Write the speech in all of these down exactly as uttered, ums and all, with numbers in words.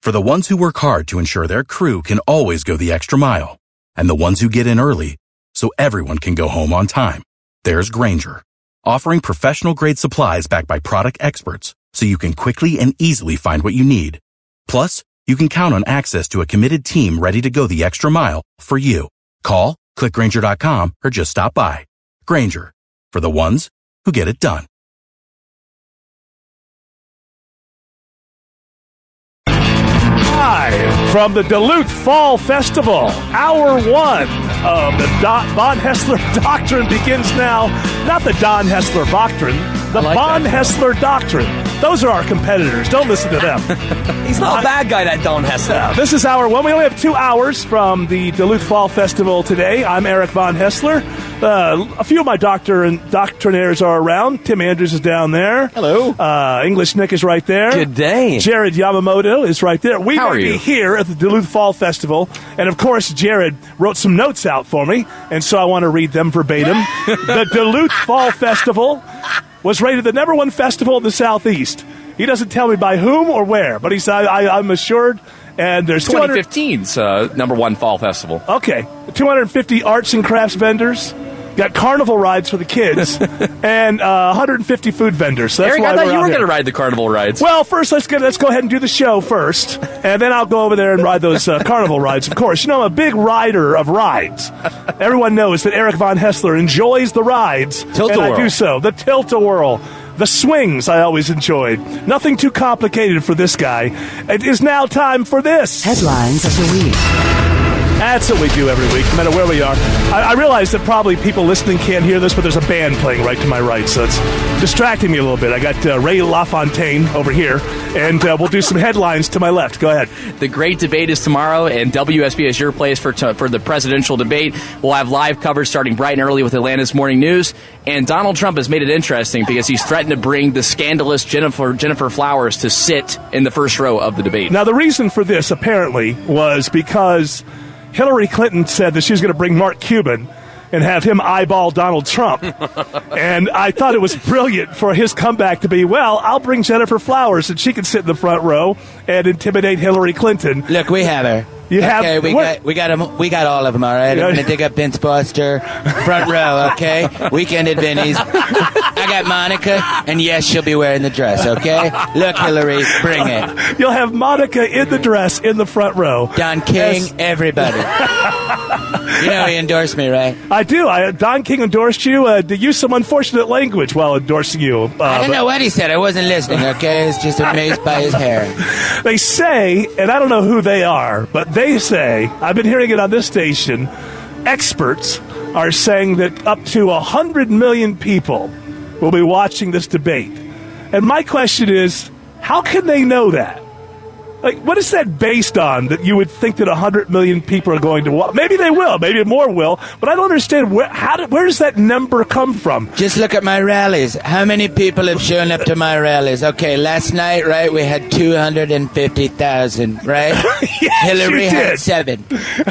For the ones who work hard to ensure their crew can always go the extra mile, and the ones who get in early so everyone can go home on time, there's Grainger, offering professional-grade supplies backed by product experts so you can quickly and easily find what you need. Plus, you can count on access to a committed team ready to go the extra mile for you. Call, click Grainger dot com, or just stop by. Grainger, for the ones who get it done. Live from the Duluth Fall Festival, hour one of the Do- Von Hessler Doctrine begins now. Not the Don Hessler Doctrine, the like Von that. Hessler Doctrine. Those are our competitors. Don't listen to them. He's not uh, a bad guy, that Don Hessler. Uh, this is hour one. We only have two hours from the Duluth Fall Festival today. I'm Eric Von Hessler. Uh, a few of my doctor and doctrinaires are around. Tim Andrews is down there. Hello. Uh, English Nick is right there. Good day. Jared Yamamoto is right there. We How will are be you? here at the Duluth Fall Festival. And, of course, Jared wrote some notes out for me, and so I want to read them verbatim. The Duluth Fall Festival was rated the number one festival in the Southeast. He doesn't tell me by whom or where, but he's, I, I, I'm assured. And there's twenty fifteen's uh, number one fall festival. Okay. two hundred fifty arts and crafts vendors. Got carnival rides for the kids. and uh, one hundred fifty food vendors. So that's Eric, why I thought we're you out were here. going to ride the carnival rides. Well, first, let's get let's go ahead and do the show first. And then I'll go over there and ride those uh, carnival rides, of course. You know, I'm a big rider of rides. Everyone knows that Eric Von Hessler enjoys the rides. Tilt-a-whirl. And I do so. The tilt-a-whirl. The swings I always enjoyed. Nothing too complicated for this guy. It is now time for this. Headlines of the week. That's what we do every week, no matter where we are. I, I realize that probably people listening can't hear this, but there's a band playing right to my right, so it's distracting me a little bit. I got uh, Ray LaFontaine over here, and uh, we'll do some headlines to my left. Go ahead. The great debate is tomorrow, and W S B is your place for t- for the presidential debate. We'll have live coverage starting bright and early with Atlanta's Morning News. And Donald Trump has made it interesting because he's threatened to bring the scandalous Jennifer Jennifer Flowers to sit in the first row of the debate. Now, the reason for this, apparently, was because Hillary Clinton said that she was going to bring Mark Cuban and have him eyeball Donald Trump. And I thought it was brilliant for his comeback to be, well, I'll bring Jennifer Flowers and she can sit in the front row and intimidate Hillary Clinton. Look, we have her. You okay, have we what? got we got 'em, we got all of them. All right, I'm gonna dig up Vince Foster, front row. Okay, weekend at Vinny's. I got Monica, and yes, she'll be wearing the dress. Okay, look, Hillary, bring it. You'll have Monica in the dress in the front row. Don King, Yes. everybody. You know he endorsed me, right? I do. I, Don King endorsed you uh, to use some unfortunate language while endorsing you. Uh, I don't know what he said. I wasn't listening. Okay, I was just amazed by his hair. They say, and I don't know who they are, but they say, I've been hearing it on this station, experts are saying that up to one hundred million people will be watching this debate. And my question is, how can they know that? Like, what is that based on, that you would think that one hundred million people are going to watch? Maybe they will. Maybe more will. But I don't understand, where, how did, where does that number come from? Just look at my rallies. How many people have shown up to my rallies? Okay, last night, right, we had two hundred fifty thousand, right? Yes, Hillary you had did. seven.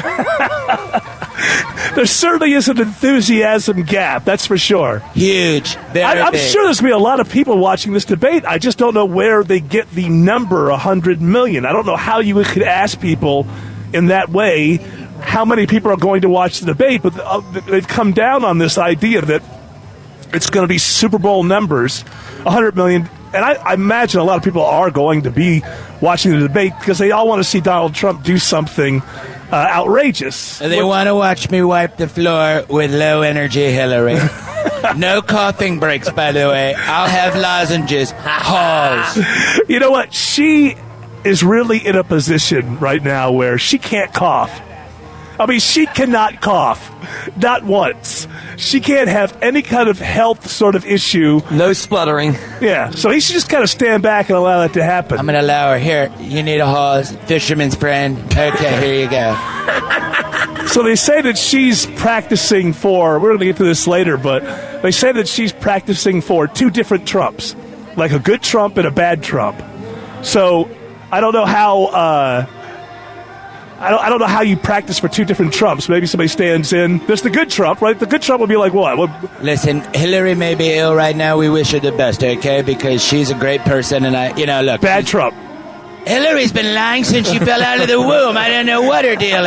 There certainly is an enthusiasm gap, that's for sure. Huge. Very I, I'm big. sure there's going to be a lot of people watching this debate. I just don't know where they get the number one hundred million. I don't know how you could ask people in that way how many people are going to watch the debate, but uh, they've come down on this idea that it's going to be Super Bowl numbers, one hundred million. And I, I imagine a lot of people are going to be watching the debate because they all want to see Donald Trump do something uh, outrageous. They well, want to watch me wipe the floor with low-energy Hillary. No coughing breaks, by the way. I'll have lozenges. Halls. You know what? She is really in a position right now where she can't cough. I mean, she cannot cough. Not once. She can't have any kind of health sort of issue. No spluttering. Yeah, so he should just kind of stand back and allow that to happen. I'm going to allow her. Here, you need a hose. Fisherman's friend. Okay, here you go. So they say that she's practicing for, we're going to get to this later, but they say that she's practicing for two different Trumps, like a good Trump and a bad Trump. So I don't know how... Uh, I don't, I don't know how you practice for two different Trumps. Maybe somebody stands in. There's the good Trump, right? The good Trump would be like what? what? Listen, Hillary may be ill right now. We wish her the best, okay? Because she's a great person, and I, you know, look. Bad Trump. Hillary's been lying since she fell out of the womb. I don't know what her deal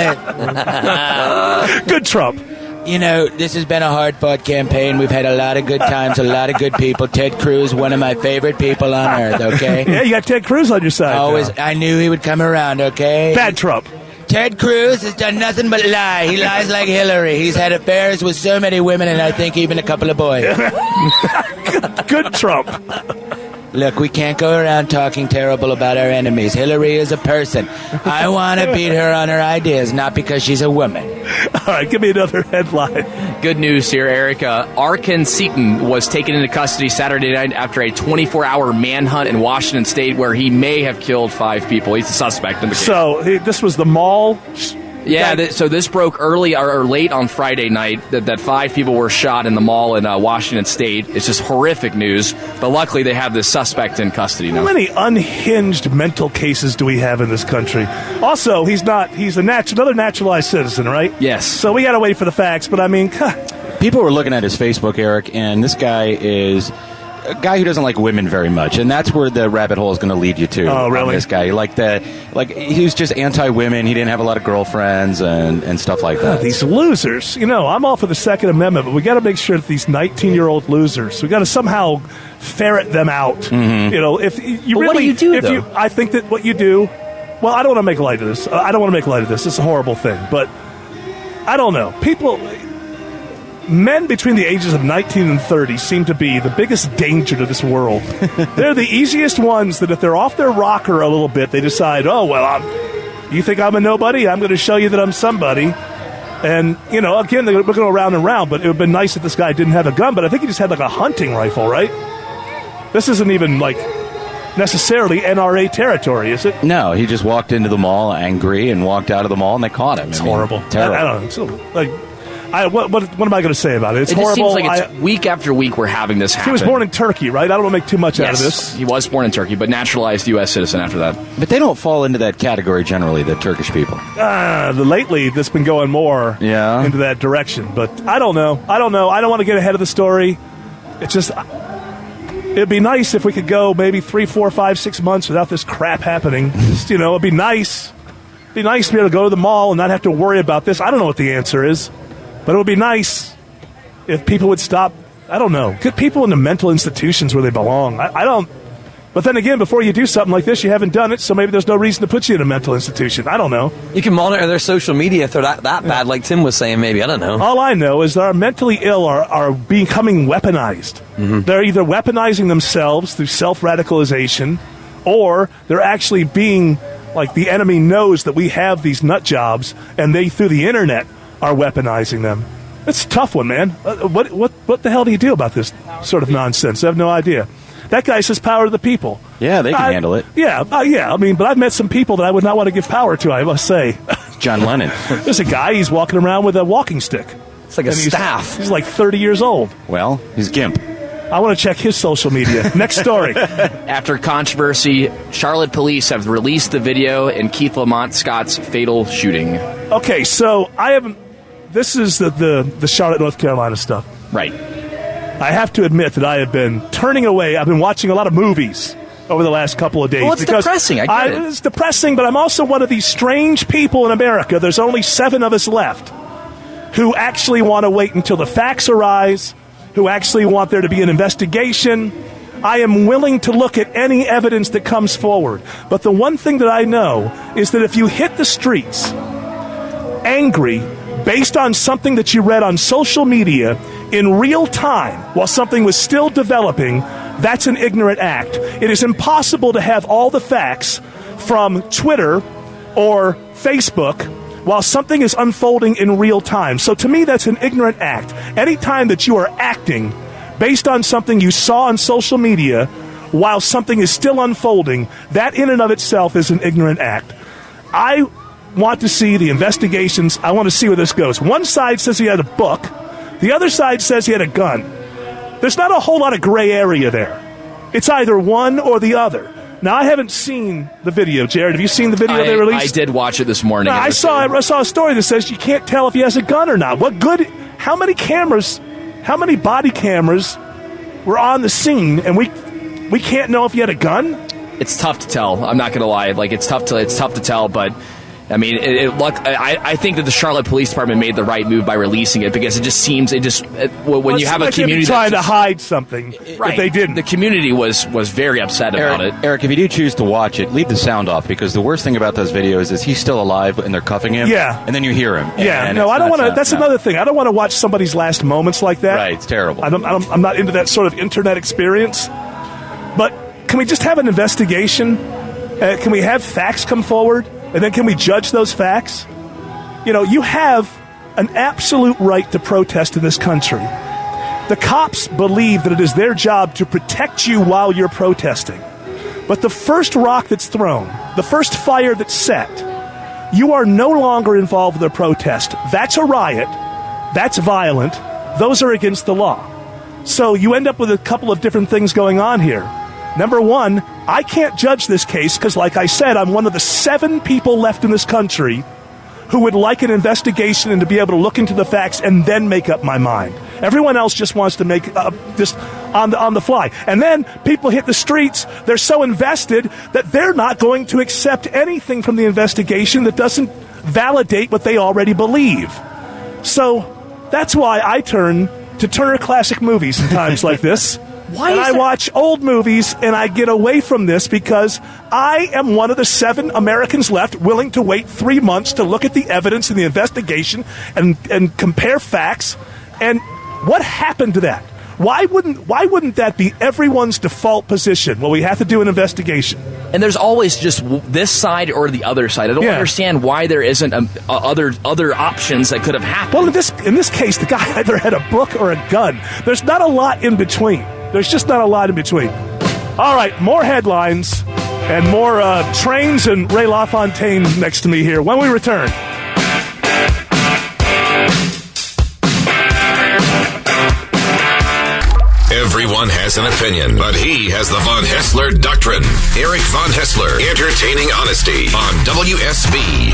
is. Good Trump. You know, this has been a hard-fought campaign. We've had a lot of good times, a lot of good people. Ted Cruz, one of my favorite people on earth, okay? Yeah, you got Ted Cruz on your side. Always, now. I knew he would come around, okay? Bad Trump. Ted Cruz has done nothing but lie. He lies like Hillary. He's had affairs with so many women and I think even a couple of boys. good, good Trump. Look, we can't go around talking terrible about our enemies. Hillary is a person. I want to beat her on her ideas, not because she's a woman. All right, give me another headline. Good news here, Eric. Uh, Arkin Seaton was taken into custody Saturday night after a twenty-four hour manhunt in Washington State where he may have killed five people. He's the suspect in the case. So this was the mall? Yeah, th- so this broke early or, or late on Friday night that, that five people were shot in the mall in uh, Washington State. It's just horrific news, but luckily they have this suspect in custody now. How many unhinged mental cases do we have in this country? Also, he's not, he's a nat- another naturalized citizen, right? Yes. So we got to wait for the facts, but I mean, people were looking at his Facebook, Eric, and this guy is a guy who doesn't like women very much, and that's where the rabbit hole is going to lead you to. Oh, really? This guy, like that, like he was just anti-women. He didn't have a lot of girlfriends and, and stuff like that. God, these losers. You know, I'm all for the Second Amendment, but we got to make sure that these nineteen-year-old losers, we got to somehow ferret them out. Mm-hmm. You know, if you but really, what do you do? if though? you, I think that what you do. Well, I don't want to make light of this. I don't want to make light of this. It's a horrible thing, but I don't know. People. Men between the ages of nineteen and thirty seem to be the biggest danger to this world. They're the easiest ones that if they're off their rocker a little bit, they decide, oh, well, I'm, you think I'm a nobody? I'm going to show you that I'm somebody. And, you know, again, they're going to go around and round, but it would have been nice if this guy didn't have a gun, but I think he just had like a hunting rifle, right? This isn't even like necessarily N R A territory, is it? No, he just walked into the mall angry and walked out of the mall and they caught him. It's I mean, horrible. Terrible. I, I don't know. It's so, like, I, what, what, what am I going to say about it? It's it horrible. Just seems like it's I, week after week we're having this happen. he was born in Turkey, right? I don't want to make too much yes, out of this. He was born in Turkey, but naturalized U S citizen after that. But they don't fall into that category generally, the Turkish people. Uh, the lately, that's been going more Yeah. into that direction. But I don't know. I don't know. I don't want to get ahead of the story. It's just, it'd be nice if we could go maybe three, four, five, six months without this crap happening. Just, you know, it'd be nice. It'd be nice to be able to go to the mall and not have to worry about this. I don't know what the answer is. But it would be nice if people would stop, I don't know, get people into mental institutions where they belong. I, I don't, but then again, before you do something like this, you haven't done it, so maybe there's no reason to put you in a mental institution. I don't know. You can monitor their social media if they're that, that bad, like Tim was saying, maybe. I don't know. All I know is that our mentally ill are, are becoming weaponized. Mm-hmm. They're either weaponizing themselves through self-radicalization, or they're actually being, like the enemy knows that we have these nut jobs, and they, through the internet, are weaponizing them. It's a tough one, man. Uh, what what what the hell do you do about this sort of nonsense? I have no idea. That guy says power to the people. Yeah, they can I, handle it. Yeah, uh, yeah. I mean, but I've met some people that I would not want to give power to, I must say. John Lennon. There's a guy, he's walking around with a walking stick. It's like a And he's, staff. He's like thirty years old. Well, he's Gimp. I want to check his social media. Next story. After controversy, Charlotte police have released the video in Keith Lamont Scott's fatal shooting. Okay, so I haven't... This is the, the, the Charlotte, North Carolina stuff. Right. I have to admit that I have been turning away. I've been watching a lot of movies over the last couple of days. Well, it's because depressing. I get I, it. It's depressing, but I'm also one of these strange people in America. There's only seven of us left who actually want to wait until the facts arise, who actually want there to be an investigation. I am willing to look at any evidence that comes forward. But the one thing that I know is that if you hit the streets angry based on something that you read on social media in real time while something was still developing, that's an ignorant act. It is impossible to have all the facts from Twitter or Facebook while something is unfolding in real time. So to me, that's an ignorant act. Anytime that you are acting based on something you saw on social media while something is still unfolding, that in and of itself is an ignorant act. I want to see the investigations. I want to see where this goes. One side says he had a book. The other side says he had a gun. There's not a whole lot of gray area there. It's either one or the other. Now, I haven't seen the video. Jared, have you seen the video I, they released? I did watch it this morning. No, I saw I saw a story that says you can't tell if he has a gun or not. What good? How many cameras, how many body cameras were on the scene, and we we can't know if he had a gun? It's tough to tell. I'm not going to lie. Like it's tough to it's tough to tell, but. I mean, it, it, look, I, I think that the Charlotte Police Department made the right move by releasing it because it just seems it just it, when well, you have a like community trying that's to hide something, right, but they didn't. The community was was very upset Eric, about it. Eric, if you do choose to watch it, leave the sound off because the worst thing about those videos is he's still alive and they're cuffing him. Yeah, and then you hear him. Yeah, and no, I don't want to. Not, That's no. another thing. I don't want to watch somebody's last moments like that. Right, it's terrible. I don't, I don't, I'm not into that sort of internet experience. But can we just have an investigation? Uh, can we have facts come forward? And then can we judge those facts? You know, you have an absolute right to protest in this country. The cops believe that it is their job to protect you while you're protesting. But the first rock that's thrown, the first fire that's set, you are no longer involved with a protest. That's a riot. That's violent. Those are against the law. So you end up with a couple of different things going on here. Number one, I can't judge this case because, like I said, I'm one of the seven people left in this country who would like an investigation and to be able to look into the facts and then make up my mind. Everyone else just wants to make uh, just on the on the fly. And then people hit the streets. They're so invested that they're not going to accept anything from the investigation that doesn't validate what they already believe. So that's why I turn to Turner Classic Movies in times like this. Why and is I that? watch old movies, and I get away from this because I am one of the seven Americans left willing to wait three months to look at the evidence in the investigation and, and compare facts. And what happened to that? Why wouldn't Why wouldn't that be everyone's default position? Well, we have to do an investigation. And there's always just w- this side or the other side. I don't Yeah. understand why there isn't a, a other other options that could have happened. Well, in this in this case, the guy either had a book or a gun. There's not a lot in between. There's just not a lot in between. All right, more headlines and more uh, trains and Ray LaFontaine next to me here when we return. Everyone has an opinion, but he has the Von Hessler Doctrine. Eric Von Hessler, entertaining honesty on W S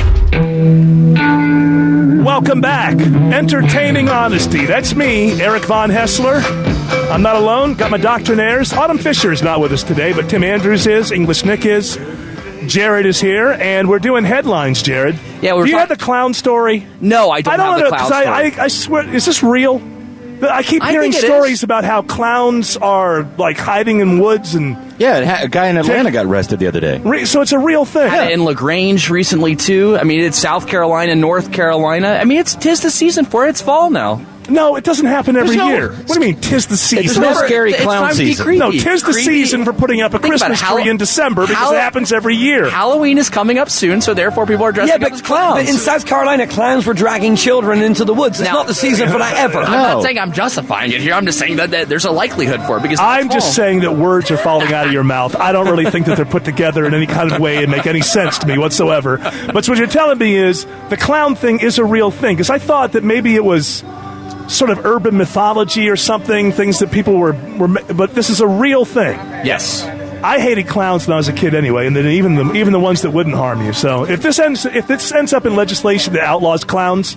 B. Welcome back. Entertaining honesty. That's me, Eric Von Hessler. I'm not alone. Got my doctrinaires. Autumn Fisher is not with us today, but Tim Andrews is. English Nick is. Jared is here, and we're doing headlines, Jared. Yeah, we're Do you talk- have the clown story? no, I don't, I don't have the know, clown 'cause I, story. I, I swear, is this real? I keep I hearing think it stories is. about how clowns are, like, hiding in woods and... Yeah, it ha- a guy in Atlanta got arrested the other day. Re- so it's a real thing. Had it in LaGrange recently too. I mean, it's South Carolina, North Carolina. I mean, it's tis the season for it. It's fall now. No, it doesn't happen every There's no- year. What do you mean, tis the season? There's no Never- scary it's clown time to be season. creepy. No, tis the Creepy. season for putting up a Think about Christmas it. Hall- tree in December because Hall- it happens every year. Halloween is coming up soon, so therefore people are dressing Yeah, up but, as clowns. but in South Carolina, clowns were dragging children into the woods. It's Now- not the season for that ever. I'm No. not saying I'm justifying it here. I'm just saying that, that there's a likelihood for it because I'm it's just fall. saying that words are falling out of your mouth. I don't really think that they're put together in any kind of way and make any sense to me whatsoever. But what you're telling me is the clown thing is a real thing. Because I thought that maybe it was sort of urban mythology or something, things that people were, were but this is a real thing. Yes. I hated clowns when I was a kid anyway, and then even the even the ones that wouldn't harm you. So if this ends if this ends up in legislation that outlaws clowns,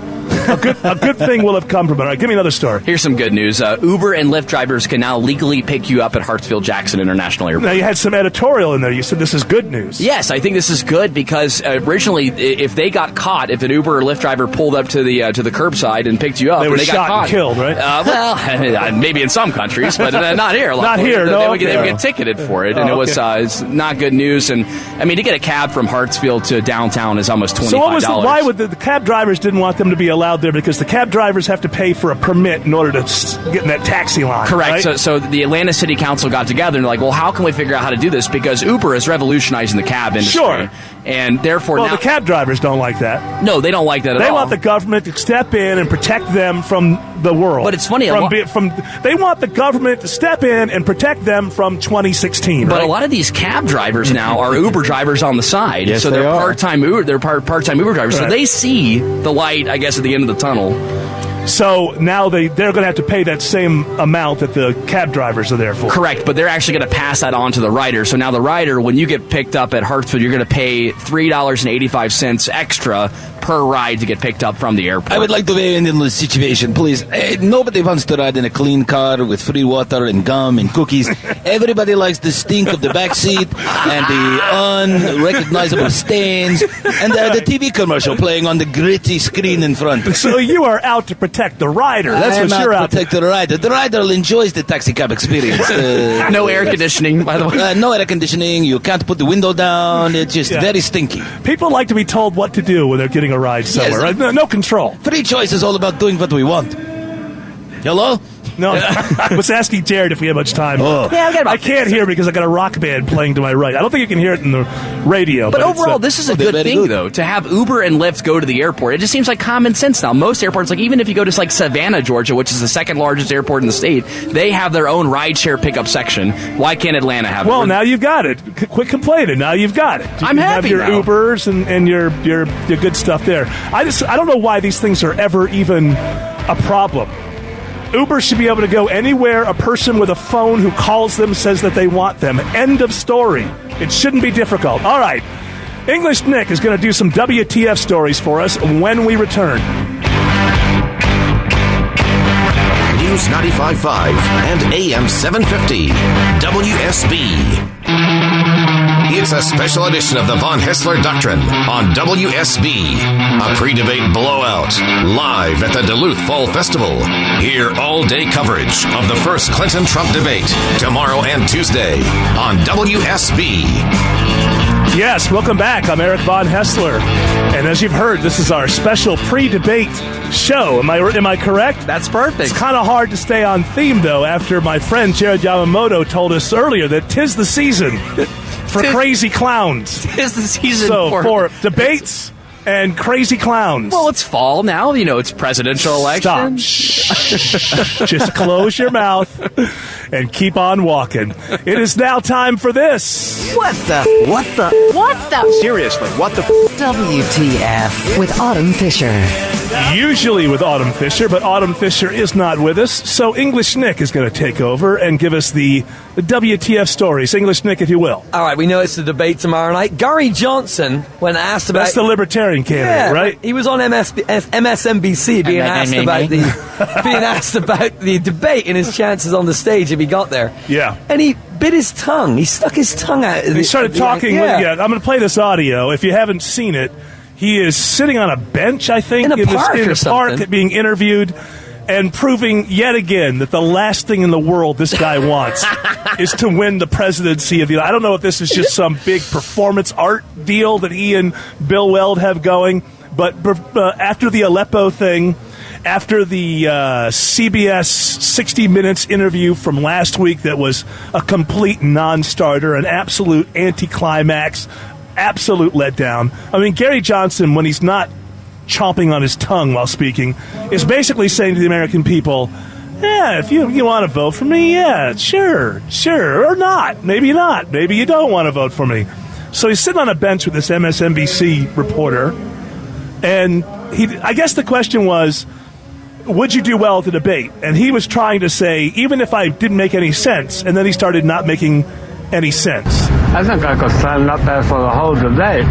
a good a good thing will have come from it. All right, give me another story. Here's some good news. Uh, Uber and Lyft drivers can now legally pick you up at Hartsfield-Jackson International Airport. Now you had some editorial in there. You said this is good news. Yes, I think this is good because uh, originally, i- if they got caught, if an Uber or Lyft driver pulled up to the uh, to the curbside and picked you up, They were and they shot got caught, and killed, right? Uh, well, maybe in some countries, but uh, not here. Not Luckily, here, They, no, they, would get, they would okay. get ticketed for it, and Oh, it was okay. uh, it's not good news. And I mean, to get a cab from Hartsfield to downtown is almost twenty So five what was the, dollars. why would the, the cab drivers didn't want them to be allowed there because the cab drivers have to pay for a permit in order to s- get in that taxi line. Correct. right? So, so the Atlanta City Council got together and they're like, well, how can we figure out how to do this? Because Uber is revolutionizing the cab industry. Sure. And therefore well, now... the cab drivers don't like that. no, they don't like that at They all. want the government to step in and protect them from the world. But it's funny, a From, lo- be- from they want the government to step in and protect them from twenty sixteen. But right? a lot of these cab drivers now are Uber drivers on the side. Yes, so they they're are. part-time Uber. They're part part-time Uber drivers. So Right. they see the light, I guess, at the end of the tunnel. So now they they're going to have to pay that same amount that the cab drivers are there for. Correct, but they're actually going to pass that on to the rider. So now the rider, when you get picked up at Hartsfield, you're going to pay three dollars and eighty-five cents extra per ride to get picked up from the airport. I would like to weigh in on this situation, please. Uh, nobody wants to ride in a clean car with free water and gum and cookies. Everybody likes the stink of the back seat and the unrecognizable stains and uh, the T V commercial playing on the gritty screen in front. So you are out to protect the rider. That's I'm what you're out to protect the rider. The rider enjoys the taxi cab experience. Uh, no air conditioning, by the way. Uh, no air conditioning. You can't put the window down. It's just Yeah. very stinky. People like to be told what to do when they're getting a ride somewhere. Yes. Right? No, no control. Free choice is all about doing what we want. Hello? No, I was asking Jared if we had much time. Oh. Yeah, I've got about I can't hear because I got a rock band playing to my right. I don't think you can hear it in the radio. But But, it's, overall, uh, this is a okay, good very thing, good. though, to have Uber and Lyft go to the airport. It just seems like common sense now. Most airports, like even if you go to like Savannah, Georgia, which is the second largest airport in the state, they have their own rideshare pickup section. Why can't Atlanta have well, it? now you've got it. C- quit complaining. Now you've got it. You I'm can have happy your now. Ubers and, and your, your your good stuff there. I just I don't know why these things are ever even a problem. Uber should be able to go anywhere a person with a phone who calls them says that they want them. End of story. It shouldn't be difficult. All right. English Nick is going to do some W T F stories for us when we return. News ninety-five point five and A M seven fifty. W S B. It's a special edition of the Von Hessler Doctrine on W S B. A pre-debate blowout live at the Duluth Fall Festival. Hear all-day coverage of the first Clinton-Trump debate tomorrow and Tuesday on W S B. Yes, welcome back. I'm Eric Von Hessler. And as you've heard, this is our special pre-debate show. Am I am I correct? That's perfect. It's kind of hard to stay on theme, though, after my friend Jared Yamamoto told us earlier that 'tis the season for Tis- crazy clowns. It's the season So for... for debates and crazy clowns. Well, it's fall now. You know, it's presidential election. Stop. Shh. Just close your mouth and keep on walking. It is now time for this. What the? What the? What the? Seriously, what the W T F with Autumn Fisher. Usually with Autumn Fisher, but Autumn Fisher is not with us, so English Nick is going to take over and give us the, the W T F stories. English Nick, if you will. All right, we know it's the debate tomorrow night. Gary Johnson, when asked about... That's the Libertarian candidate, yeah, right? He was on M S M S N B C being asked about the being asked about the debate and his chances on the stage if he got there. Yeah. And he bit his tongue. He stuck his tongue out. He started talking. Yeah. With, yeah, I'm going to play this audio. If you haven't seen it, he is sitting on a bench, I think, In a this, park in or a something. park being interviewed and proving yet again that the last thing in the world this guy wants is to win the presidency of the I don't know if this is just some big performance art deal that he and Bill Weld have going, but uh, after the Aleppo thing, after the uh, C B S sixty minutes interview from last week that was a complete non-starter, an absolute anticlimax, absolute letdown. I mean, Gary Johnson, when he's not chomping on his tongue while speaking, is basically saying to the American people, yeah, if you, you want to vote for me, yeah, sure, sure, or not. Maybe not. Maybe you don't want to vote for me. So he's sitting on a bench with this M S N B C reporter, and he, I guess the question was, would you do well at the debate? And he was trying to say, even if I didn't make any sense, and then he started not making any sense. I think I could stand up there for the whole debate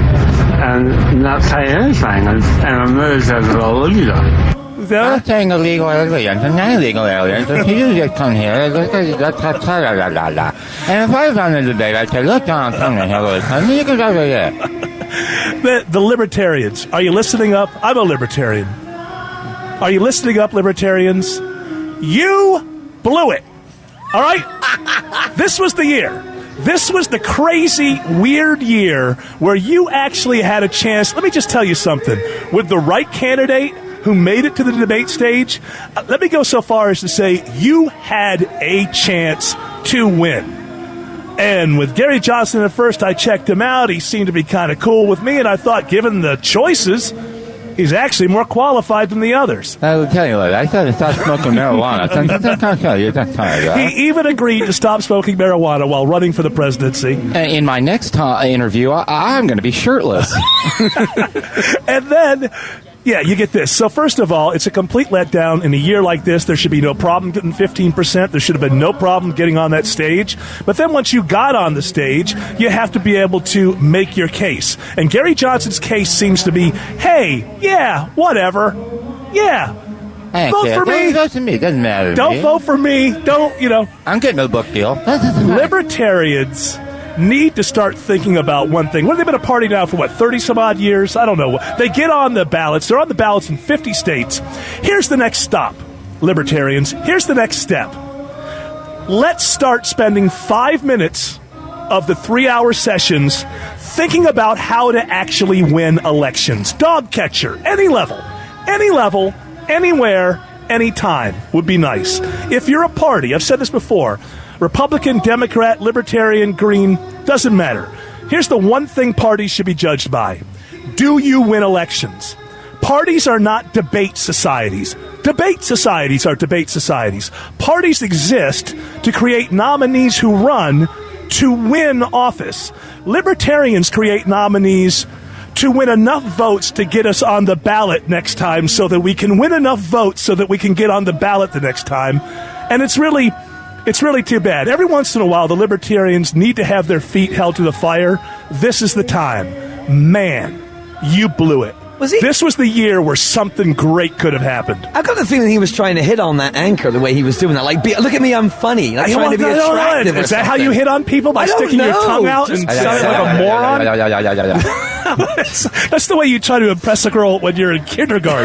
and not say anything and, and emerge as a leader. That, saying illegal aliens and non-illegal aliens. If you just come here, look at that, that, that, la, la, la. And if I was on the debate, I'd say, look, Donald Trump, the hell is coming. You can go over there. the, the libertarians, are you listening up? I'm a libertarian. Are you listening up, libertarians? You blew it. All right? This was the year. This was the crazy, weird year where you actually had a chance. Let me just tell you something. With the right candidate who made it to the debate stage, uh, let me go so far as to say you had a chance to win. And with Gary Johnson at first, I checked him out. He seemed to be kind of cool with me, and I thought, given the choices, he's actually more qualified than the others. I will tell you what, I started to stop smoking marijuana. He even agreed to stop smoking marijuana while running for the presidency. In my next uh, interview, I, I'm going to be shirtless. And then Yeah, you get this. So first of all, it's a complete letdown. In a year like this, there should be no problem getting fifteen percent. There should have been no problem getting on that stage. But then once you got on the stage, you have to be able to make your case. And Gary Johnson's case seems to be, hey, yeah, whatever. Yeah. Vote for me. Vote for me. Doesn't matter. Don't vote for me. Don't, you know. I'm getting no book deal. Libertarians need to start thinking about one thing. What have they been a party now for, what, thirty some odd years? I don't know. They get on the ballots. They're on the ballots in fifty states. Here's the next stop, libertarians. Here's the next step. Let's start spending five minutes of the three-hour sessions thinking about how to actually win elections. Dog catcher, any level, any level, anywhere, anytime would be nice. If you're a party, I've said this before, Republican, Democrat, Libertarian, Green, doesn't matter. Here's the one thing parties should be judged by. Do you win elections? Parties are not debate societies. Debate societies are debate societies. Parties exist to create nominees who run to win office. Libertarians create nominees to win enough votes to get us on the ballot next time so that we can win enough votes so that we can get on the ballot the next time. And it's really... It's really too bad. Every once in a while, the libertarians need to have their feet held to the fire. This is the time. Man, you blew it. Was he? This was the year where something great could have happened. I got the feeling he was trying to hit on that anchor the way he was doing that. Like, be, look at me, I'm funny. Like, trying to be attractive. Is that how you hit on people? By sticking your tongue out and sounding like a moron? Yeah, yeah, yeah, yeah, yeah, yeah. That's the way you try to impress a girl when you're in kindergarten.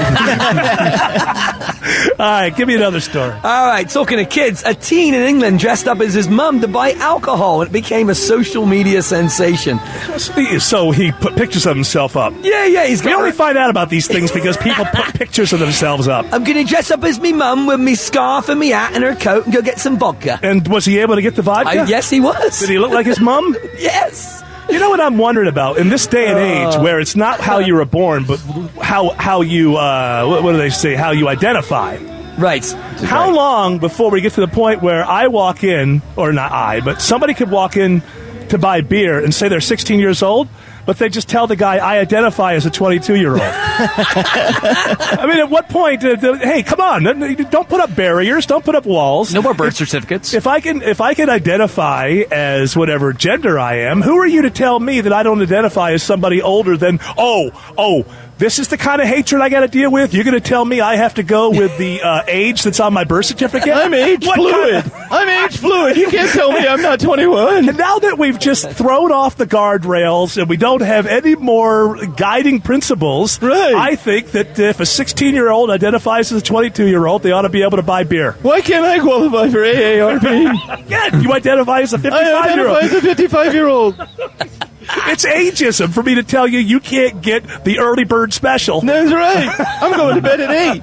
All right, give me another story. All right, talking to kids, a teen in England dressed up as his mum to buy alcohol, and it became a social media sensation. So he put pictures of himself up. Yeah, yeah. He's got we only find out about these things because people put pictures of themselves up. I'm going to dress up as me mum with me scarf and me hat and her coat and go get some vodka. And was he able to get the vodka? I, yes, he was. Did he look like his mum? Yes. You know what I'm wondering about? In this day and age uh, where it's not how you were born, but how how you, uh, what, what do they say, how you identify. Right. How right. long before we get to the point where I walk in, or not I, but somebody could walk in to buy beer and say they're sixteen years old, but they just tell the guy, I identify as a twenty-two-year-old. I mean, at what point, uh, the, hey, come on, don't put up barriers, don't put up walls. No more birth if, certificates. If I can if I can identify as whatever gender I am, who are you to tell me that I don't identify as somebody older than, oh, oh, this is the kind of hatred I got to deal with? You're going to tell me I have to go with the uh, age that's on my birth certificate? I'm age what fluid. Kind of- I'm age fluid. You can't tell me I'm not twenty-one. And now that we've just thrown off the guardrails and we don't have any more guiding principles, right. I think that if a sixteen-year-old identifies as a twenty-two-year-old, they ought to be able to buy beer. Why can't I qualify for A A R P? Yeah, you identify as a fifty-five-year-old. I identify as a fifty-five-year-old. It's ageism for me to tell you you can't get the early bird special. That's right. I'm going to bed at eight.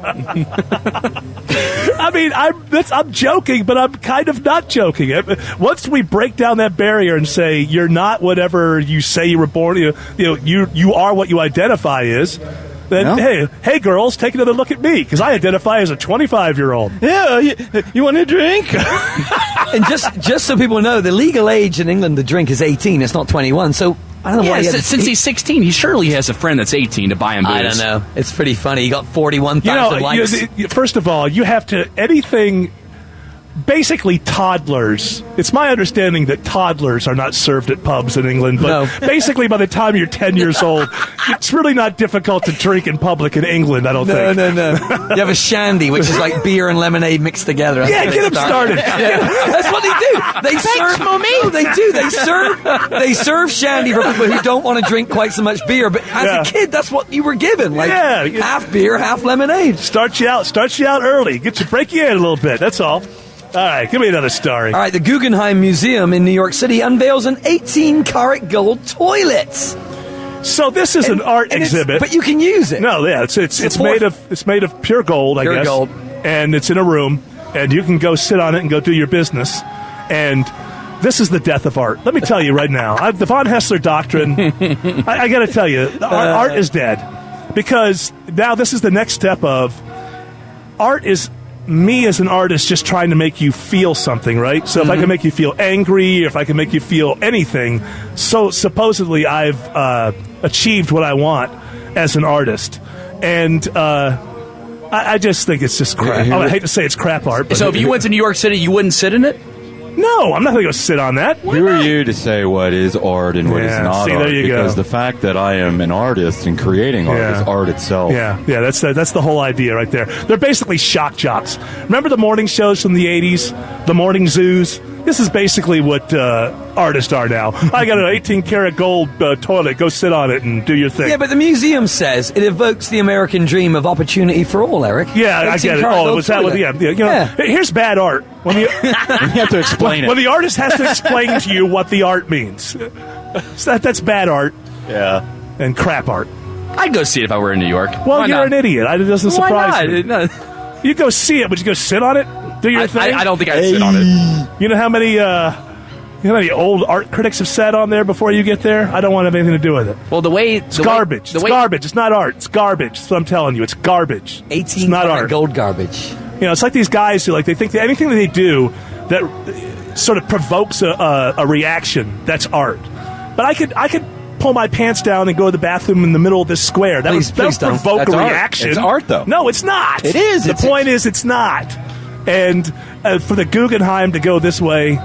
I mean, I'm that's, I'm joking, but I'm kind of not joking. Once we break down that barrier and say you're not whatever you say you were born, you you know, you, you are what you identify as. Then, no. hey, hey, girls, take another look at me, because I identify as a twenty-five-year-old. Yeah, you, you want a drink? And just just so people know, the legal age in England to drink is eighteen. It's not twenty-one. So I don't know yeah, why. He since, since he's sixteen, he surely has a friend that's eighteen to buy him booze. I don't know. It's pretty funny. He got forty-one thousand you know, likes. You, you, first of all, you have to anything. Basically, toddlers. It's my understanding that toddlers are not served at pubs in England, but no. basically by the time you're ten years old, it's really not difficult to drink in public in England, I don't no, think. No, no, no. You have a shandy, which is like beer and lemonade mixed together. Yeah, get them started. Yeah. That's what they do. They Thanks, serve, Mommy. No, they do. They serve They serve shandy for people who don't want to drink quite so much beer, but as Yeah. a kid, that's what you were given. Like Yeah. half beer, half lemonade. Start you out, start you out early. Get you, break you in a little bit, that's all. All right, give me another story. All right, the Guggenheim Museum in New York City unveils an eighteen karat gold toilet. So this is And- an art and it's- exhibit. But you can use it. No, yeah, it's it's it's Support- made of it's made of pure gold, I Pure guess. gold. And it's in a room, and you can go sit on it and go do your business. And this is the death of art. Let me tell you right now, I, the von Hessler doctrine. I, I got to tell you, the art, Uh. art is dead, because now this is the next step of art is. Me as an artist just trying to make you feel something, right? So if I can make you feel angry, if I can make you feel anything, so supposedly I've uh, achieved what I want as an artist. and uh, I, I just think it's just crap. Oh, I hate to say it's crap art. But so if you went to New York City, you wouldn't sit in it? No, I'm not going to go sit on that. Why Who not? Are you to say what is art and what yeah, is not see, art? There you because go. the fact that I am an artist and creating art yeah. is art itself. Yeah, yeah, that's the, that's the whole idea right there. They're basically shock jocks. Remember the morning shows from the eighties? The morning zoos? This is basically what uh, artists are now. I got an eighteen karat gold uh, toilet. Go sit on it and do your thing. Yeah, but the museum says it evokes the American dream of opportunity for all, Eric. Yeah, I get it. Oh, was that what? Yeah, yeah, you know, yeah. Here's bad art. When the, you have to explain when, it. When the artist has to explain to you what the art means. So that, that's bad art. Yeah. And crap art. I'd go see it if I were in New York. Well, Why you're not? an idiot. It doesn't Why surprise not? me. No. You go see it, but you go sit on it? Do your I, thing? I, I don't think I'd sit on it. You know how many... Uh, You know how many old art critics have sat on there before you get there? I don't want to have anything to do with it. Well, the way... It's the garbage. Way, the it's way, garbage. It's not art. It's garbage. That's what I'm telling you. It's garbage. eighteen it's not art. gold garbage. You know, it's like these guys who, like, they think that anything that they do that sort of provokes a, a, a reaction, that's art. But I could... I could pull my pants down and go to the bathroom in the middle of this square. That please, would, that please would provoke That's a art. reaction. It's art, though. No, it's not. It is. The It's, point is, it's not. And uh, for the Guggenheim to go this way...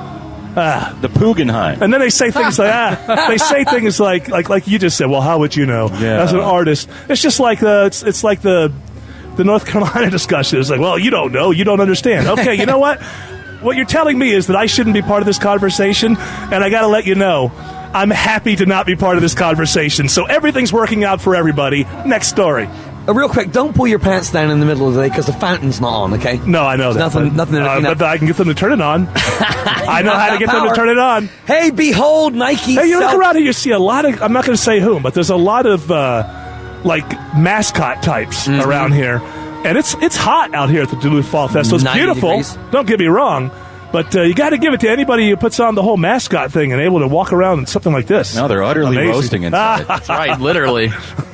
Uh, the Guggenheim. And then they say things like, ah, they say things like, like, like you just said. Well, how would you know? Yeah. As an artist, it's just like the, it's, it's like the, the North Carolina discussion. It's like, well, you don't know, you don't understand. Okay, you know what? What you're telling me is that I shouldn't be part of this conversation, and I got to let you know, I'm happy to not be part of this conversation. So everything's working out for everybody. Next story. Uh, real quick, don't pull your pants down in the middle of the day because the fountain's not on, okay? No, I know There's that. Nothing, nothing. Uh, you know. but I can get them to turn it on. I know how to get power. them to turn it on. Hey, behold, Nike. Hey, you self- look around here, you see a lot of, I'm not going to say whom, but there's a lot of, uh, like, mascot types mm-hmm. around here. And it's it's hot out here at the Duluth Fall Festival. It's beautiful. Degrees. Don't get me wrong. But uh, you got to give it to anybody who puts on the whole mascot thing and able to walk around in something like this. No, they're utterly Amazing. roasting inside. That's right, literally.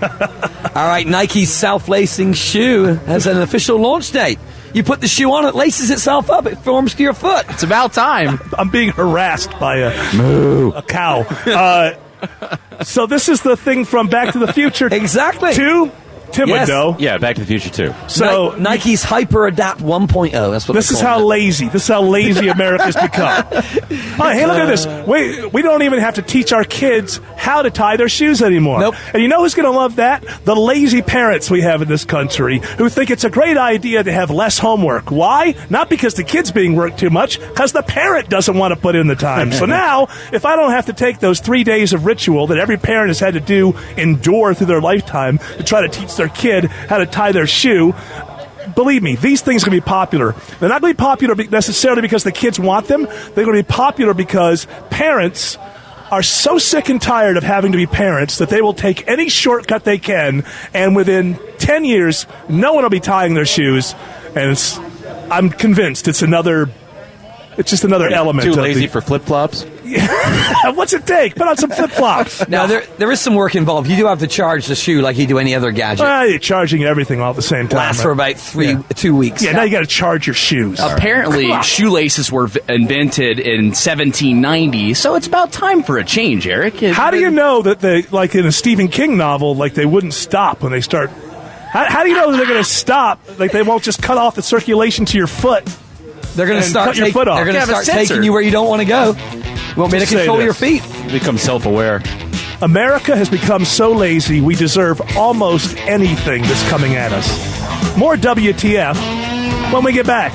All right, Nike's self-lacing shoe has an official launch date. You put the shoe on, it laces itself up, it forms to your foot. It's about time. I'm being harassed by a, Moo. a cow. Uh, so this is the thing from Back to the Future. Exactly. To Thibodeau. Yes. Yeah, Back to the Future too. So Ni- Nike's Hyper Adapt one point oh. That's what this is how it. lazy. This is how lazy America's become. All right, hey, look at this. We we don't even have to teach our kids how to tie their shoes anymore. Nope. And you know who's going to love that? The lazy parents we have in this country who think it's a great idea to have less homework. Why? Not because the kid's being worked too much, because the parent doesn't want to put in the time. So now, if I don't have to take those three days of ritual that every parent has had to do, endure through their lifetime to try to teach their kid how to tie their shoe, believe me, these things are going to be popular. They're not going to be popular necessarily because the kids want them. They're going to be popular because parents are so sick and tired of having to be parents that they will take any shortcut they can, and within ten years, no one will be tying their shoes. And it's, I'm convinced it's another... It's just another element. Too of lazy the, for flip-flops? What's it take? Put on some flip-flops. Now, there there is some work involved. You do have to charge the shoe like you do any other gadget. Well, you're charging everything all at the same time. Lasts right? for about three, Yeah. two weeks. Yeah, now you got to charge your shoes. Apparently, shoelaces were v- invented in seventeen ninety, so it's about time for a change, Eric. It- How do you know that they, like in a Stephen King novel, like they wouldn't stop when they start? How, how do you know that they're going to stop? Like they won't just cut off the circulation to your foot? They're going to And start. cut your take- foot off. They're going to Yeah, but start censor. taking you where you don't want to go. You want me to Just say control this. your feet? Become self-aware. America has become so lazy, we deserve almost anything that's coming at us. More W T F when we get back.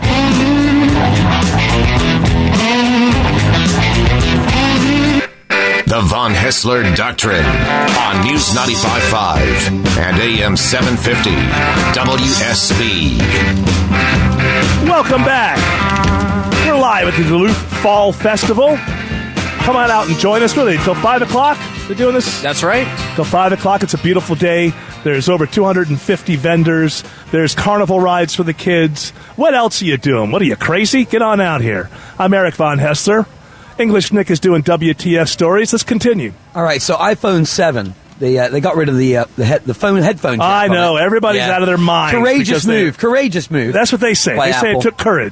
The Von Hessler Doctrine on News ninety-five point five and A M seven fifty W S B. Welcome back. We're live at the Duluth Fall Festival. Come on out and join us. Really, until five o'clock? They're doing this? That's right. Till five o'clock. It's a beautiful day. There's over two hundred fifty vendors. There's carnival rides for the kids. What else are you doing? What are you, crazy? Get on out here. I'm Eric Von Hessler. English Nick is doing W T F stories. Let's continue. All right, so iPhone seven. They uh, they got rid of the uh, the, head, the phone headphone jack I on know. it. Everybody's Yeah. out of their minds. Courageous because they- move. Courageous move. That's what they say. By They say Apple. it took courage.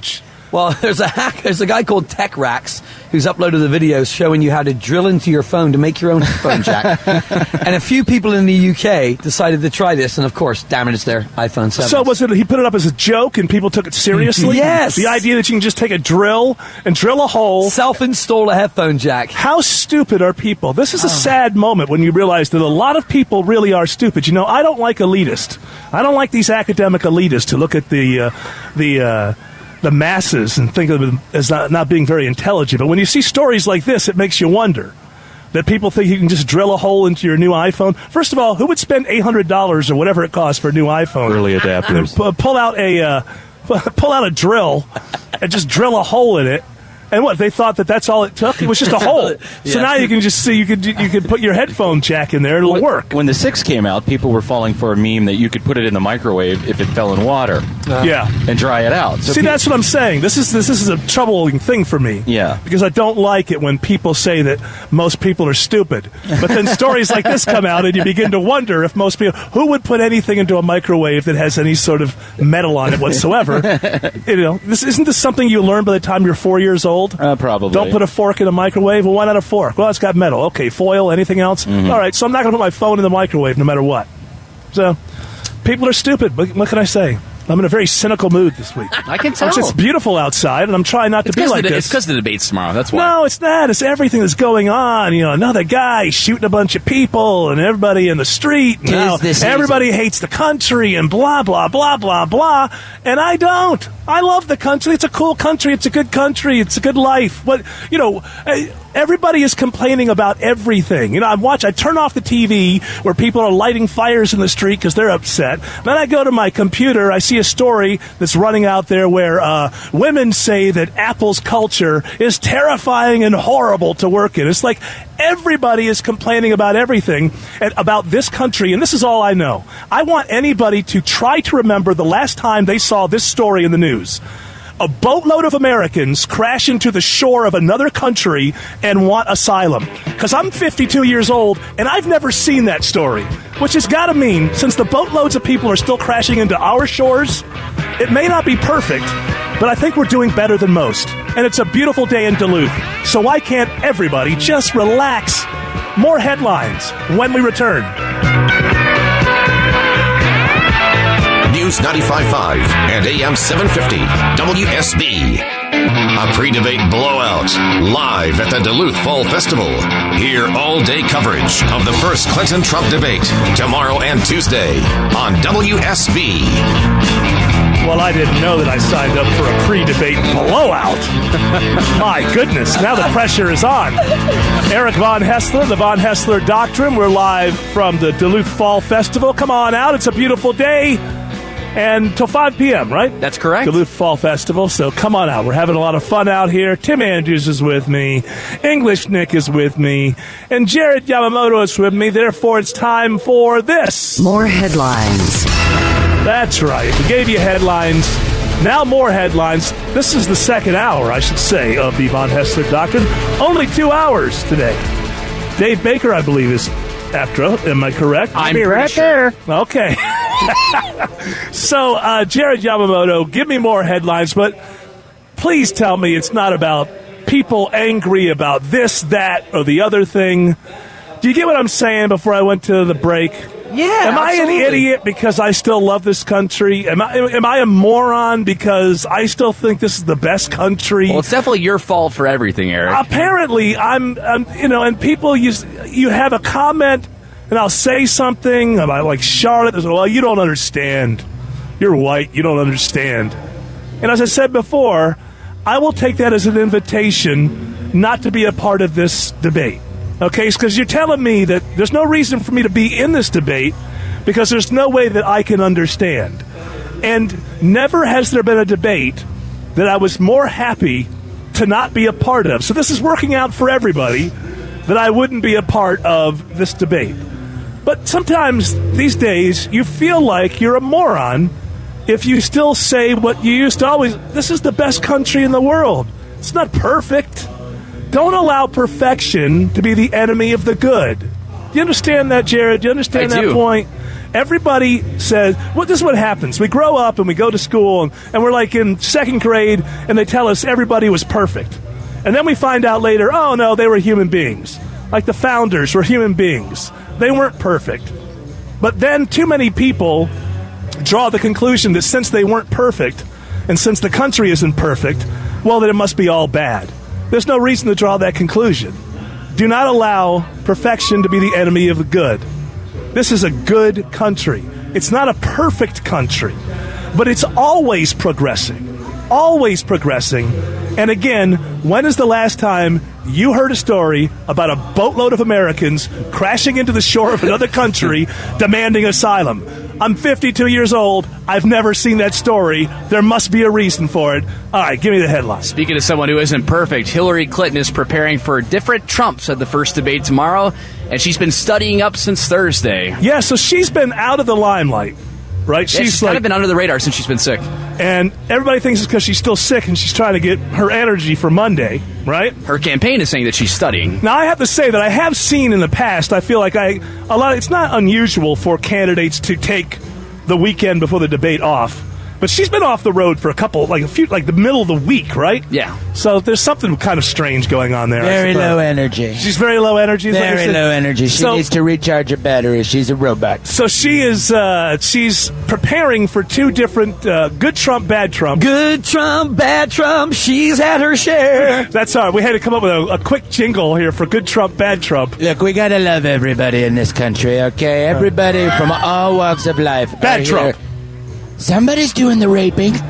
Well, there's a hack. There's a guy called TechRax who's uploaded the videos showing you how to drill into your phone to make your own headphone jack. And a few people in the U K decided to try this, and of course, damn it, it's their iPhone seven. So was it? He put it up as a joke, and people took it seriously. Yes. The idea that you can just take a drill and drill a hole, self-install a headphone jack. How stupid are people? This is a oh. sad moment when you realize that a lot of people really are stupid. You know, I don't like elitist. I don't like these academic elitists who look at the uh, the. Uh, the masses and think of them as not, not being very intelligent. But when you see stories like this, it makes you wonder that people think you can just drill a hole into your new iPhone. First of all, who would spend eight hundred dollars or whatever it costs for a new iPhone? Early adapters. And pull out a uh, pull out a drill and just drill a hole in it. And what, they thought that that's all it took? It was just a hole. Yeah. So now you can just see, you could you could put your headphone jack in there, it'll when, work. When the six came out, people were falling for a meme that you could put it in the microwave if it fell in water. Uh, yeah. And dry it out. So see, people, that's what I'm saying. This is this, this is a troubling thing for me. Yeah. Because I don't like it when people say that most people are stupid. But then stories like this come out and you begin to wonder if most people, who would put anything into a microwave that has any sort of metal on it whatsoever? You know, this isn't this something you learn by the time you're four years old? Uh, probably. Don't put a fork in a microwave. Well, why not a fork? Well, it's got metal. Okay, foil, anything else? Mm-hmm. All right, so I'm not going to put my phone in the microwave no matter what. So, people are stupid. What, what can I say? I'm in a very cynical mood this week. I can tell. It's just beautiful outside, and I'm trying not to it's be like the, this. It's because of the debates tomorrow. That's why. No, it's not. It's everything that's going on. You know, another guy shooting a bunch of people, and everybody in the street. And now everybody hates the country, and blah blah blah blah blah. And I don't. I love the country. It's a cool country. It's a good country. It's a good life. But you know. I, Everybody is complaining about everything. You know, I watch, I turn off the T V where people are lighting fires in the street because they're upset. Then I go to my computer, I see a story that's running out there where uh, women say that Apple's culture is terrifying and horrible to work in. It's like everybody is complaining about everything and about this country, and this is all I know. I want anybody to try to remember the last time they saw this story in the news. A boatload of Americans crash into the shore of another country and want asylum. Because I'm fifty-two years old, and I've never seen that story. Which has got to mean, since the boatloads of people are still crashing into our shores, it may not be perfect, but I think we're doing better than most. And it's a beautiful day in Duluth. So why can't everybody just relax? More headlines when we return. News ninety-five point five and A M seven fifty W S B. A pre-debate blowout live at the Duluth Fall Festival. Hear all-day coverage of the first Clinton-Trump debate tomorrow and Tuesday on W S B. Well, I didn't know that I signed up for a pre-debate blowout. My goodness, now the pressure is on. Eric Von Haessler, the Von Haessler Doctrine. We're live from the Duluth Fall Festival. Come on out. It's a beautiful day. And till five p.m., right? That's correct. Duluth Fall Festival. So come on out. We're having a lot of fun out here. Tim Andrews is with me. English Nick is with me. And Jared Yamamoto is with me. Therefore, it's time for this. More headlines. That's right. We gave you headlines. Now more headlines. This is the second hour, I should say, of the Von Haessler Doctrine. Only two hours today. Dave Baker, I believe, is after. Am I correct? I'm be right sure. there. Okay. So, uh, Jared Yamamoto, give me more headlines, but please tell me it's not about people angry about this, that, or the other thing. Do you get what I'm saying before I went to the break? Yeah, Am I absolutely. an idiot because I still love this country? Am I, am I a moron because I still think this is the best country? Well, it's definitely your fault for everything, Eric. Apparently, I'm, I'm you know, and people use, you have a comment, and I'll say something about, like, Charlotte. They say, well, you don't understand. You're white. You don't understand. And as I said before, I will take that as an invitation not to be a part of this debate. Okay? Because you're telling me that there's no reason for me to be in this debate because there's no way that I can understand. And never has there been a debate that I was more happy to not be a part of. So this is working out for everybody that I wouldn't be a part of this debate. But sometimes these days you feel like you're a moron if you still say what you used to always. This is the best country in the world. It's not perfect. Don't allow perfection to be the enemy of the good. Do you understand that, Jared? Do you understand I that do. point? Everybody says, well, this is what happens. We grow up and we go to school, and, and we're like in second grade, and they tell us everybody was perfect. And then we find out later, oh, no, they were human beings. Like the founders were human beings. They weren't perfect. But then too many people draw the conclusion that since they weren't perfect, and since the country isn't perfect, well, then it must be all bad. There's no reason to draw that conclusion. Do not allow perfection to be the enemy of the good. This is a good country. It's not a perfect country, but it's always progressing. Always progressing. And again, when is the last time you heard a story about a boatload of Americans crashing into the shore of another country demanding asylum? I'm fifty-two years old. I've never seen that story. There must be a reason for it. All right, give me the headline. Speaking of someone who isn't perfect, Hillary Clinton is preparing for different Trumps at the first debate tomorrow, and she's been studying up since Thursday. Yeah, so she's been out of the limelight, right? Yeah, she's she's kind like, of been under the radar since she's been sick. And everybody thinks it's because she's still sick and she's trying to get her energy for Monday, right? Her campaign is saying that she's studying. Now, I have to say that I have seen in the past, I feel like I a lot. It's not unusual for candidates to take the weekend before the debate off. But she's been off the road for a couple, like a few, like the middle of the week, right? Yeah. So there's something kind of strange going on there. Very low energy. She's very low energy. is what Very you said? low energy. She So- needs to recharge her battery. She's a robot. So she is, uh, she's preparing for two different, uh, good Trump, bad Trump. Good Trump, bad Trump, she's had her share. That's all right. We had to come up with a, a quick jingle here for good Trump, bad Trump. Look, we gotta love everybody in this country, okay? Everybody from all walks of life. Bad are Trump. here. Somebody's doing the raping. Good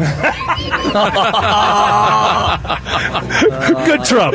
Trump.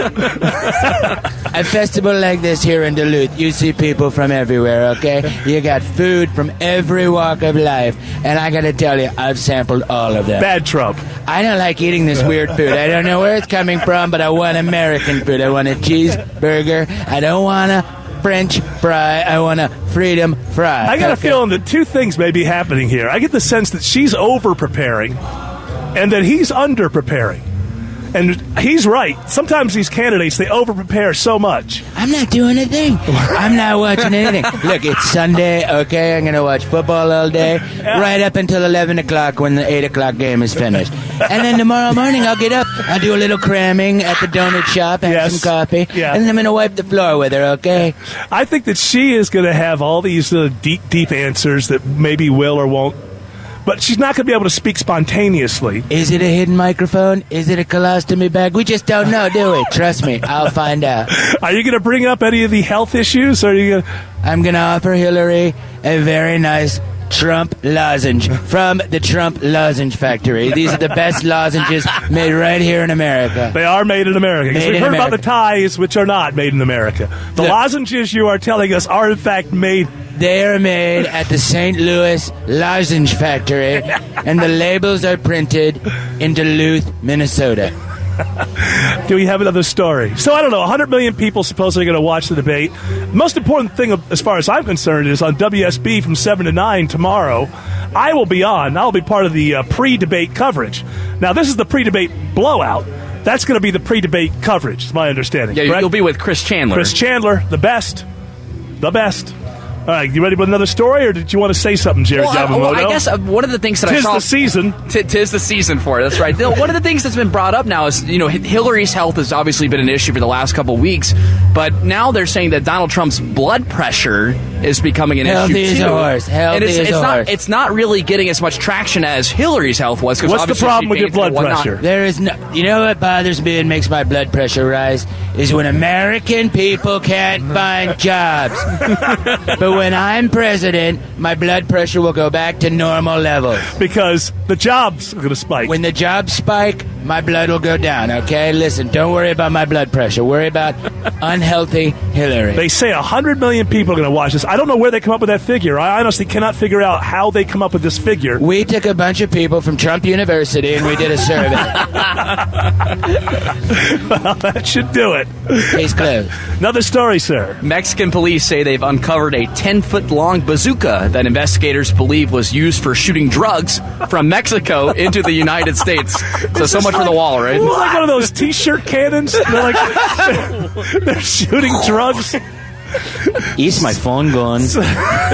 A festival like this here in Duluth, you see people from everywhere, okay? You got food from every walk of life. And I gotta tell you, I've sampled all of them. Bad Trump. I don't like eating this weird food. I don't know where it's coming from, but I want American food. I want a cheeseburger. I don't want a French fry. I want a freedom fry. I got a Okay. feeling that two things may be happening here. I get the sense that she's over-preparing and that he's under-preparing. And he's right. Sometimes these candidates, they over-prepare so much. I'm not doing a thing. I'm not watching anything. Look, it's Sunday, okay? I'm going to watch football all day, right up until eleven o'clock when the eight o'clock game is finished. And then tomorrow morning, I'll get up. I'll do a little cramming at the donut shop, have Yes. some coffee, Yeah. and then I'm going to wipe the floor with her, okay? I think that she is going to have all these uh, deep, deep answers that maybe will or won't. But she's not going to be able to speak spontaneously. Is it a hidden microphone? Is it a colostomy bag? We just don't know, do we? Trust me, I'll find out. Are you going to bring up any of the health issues? Or are you going to... I'm going to offer Hillary a very nice Trump lozenge from the Trump Lozenge Factory. These are the best lozenges made right here in America. They are made in America. 'Cause Made we in heard about the America. ties, which are not made in America. The Look. lozenges you are telling us are, in fact, made... They are made at the Saint Louis Lozenge Factory, and the labels are printed in Duluth, Minnesota. Do we have another story? So, I don't know, one hundred million people supposedly going to watch the debate. The most important thing, as far as I'm concerned, is on W S B from seven to nine tomorrow. I will be on. I'll be part of the uh, pre-debate coverage. Now, this is the pre-debate blowout. That's going to be the pre-debate coverage, is my understanding. Yeah, correct? you'll be with Chris Chandler. Chris Chandler, the best. The best. All right, you ready with another story, or did you want to say something, Jared Well, I, Yamamoto? well, I guess uh, one of the things that I Tis saw... the season. T- tis the season for it. That's right. The- One of the things that's been brought up now is, you know, H- Hillary's health has obviously been an issue for the last couple of weeks, but now they're saying that Donald Trump's blood pressure is becoming an Healthy issue as too. a horse. Healthy and it's, as it's a not. horse. It's not really getting as much traction as Hillary's health was. 'cause What's the obviously problem she with your danced and blood whatnot. pressure? There is no, you know what bothers me and makes my blood pressure rise is when American people can't find jobs. But when I'm president, my blood pressure will go back to normal levels. Because the jobs are going to spike. When the jobs spike, my blood will go down, okay? Listen, don't worry about my blood pressure. Worry about unhealthy Hillary. They say one hundred million people are going to watch this. I don't know where they come up with that figure. I honestly cannot figure out how they come up with this figure. We took a bunch of people from Trump University and we did a survey. Well, that should do it. Case closed. Another story, sir. Mexican police say they've uncovered a ten-foot-long bazooka that investigators believe was used for shooting drugs from Mexico into the United States. So, so much for the wall, right? It's like one of those T-shirt cannons. They're like they're shooting drugs. Is my phone gone? So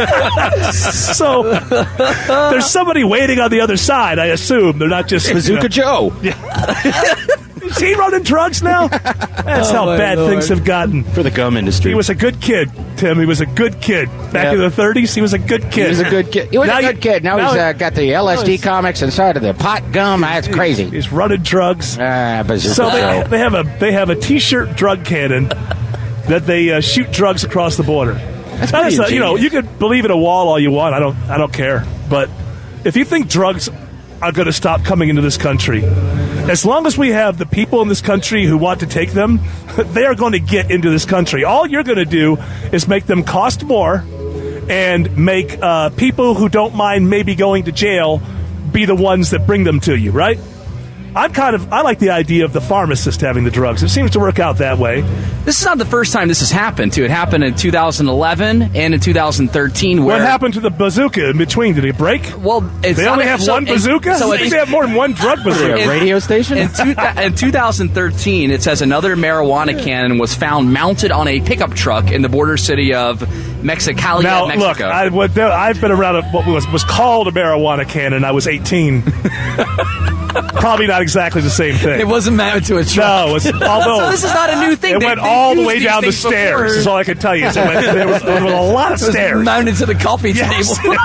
there's somebody waiting on the other side, I assume. They're not just... Bazooka you know, Joe. Yeah. Is he running drugs now? That's Oh, how my bad Lord. things have gotten. For the gum industry. He was a good kid, Tim. He was a good kid. Back Yep. in the thirties, he was a good kid. He was a good kid. He was Now a good you- kid. Now, now he's he- uh, got the L S D he's- comics inside of the pot gum. That's crazy. He's running drugs. Ah, Bazooka So they, Joe. they have a they have a T-shirt drug cannon that they uh, shoot drugs across the border. That's pretty you know, ingenious. you could believe in a wall all you want. I don't I don't care. But if you think drugs are going to stop coming into this country, as long as we have the people in this country who want to take them, they are going to get into this country. All you're going to do is make them cost more and make uh, people who don't mind maybe going to jail be the ones that bring them to you, right? I'm kind of I like the idea of the pharmacist having the drugs. It seems to work out that way. This is not the first time this has happened, too. It happened in two thousand eleven and in two thousand thirteen. Where, What happened to the bazooka in between? Did it break? Well, it's They not only a- have so- one and- bazooka? so I it's- think they have more than one drug bazooka. In- radio station? In, two, in two thousand thirteen, it says another marijuana cannon was found mounted on a pickup truck in the border city of Mexicali, Now, Mexico. look, I, what, there- I've been around a, what was, was called a marijuana cannon. I was eighteen. Probably not exactly the same thing. It wasn't mounted to a truck. No, it was, although So this is not a new thing. it They- went they've all the used way these down the things stairs. before. Is all I can tell you. Is it went, there, was, there was a lot of It was stairs. mounted to the coffee Yes, table.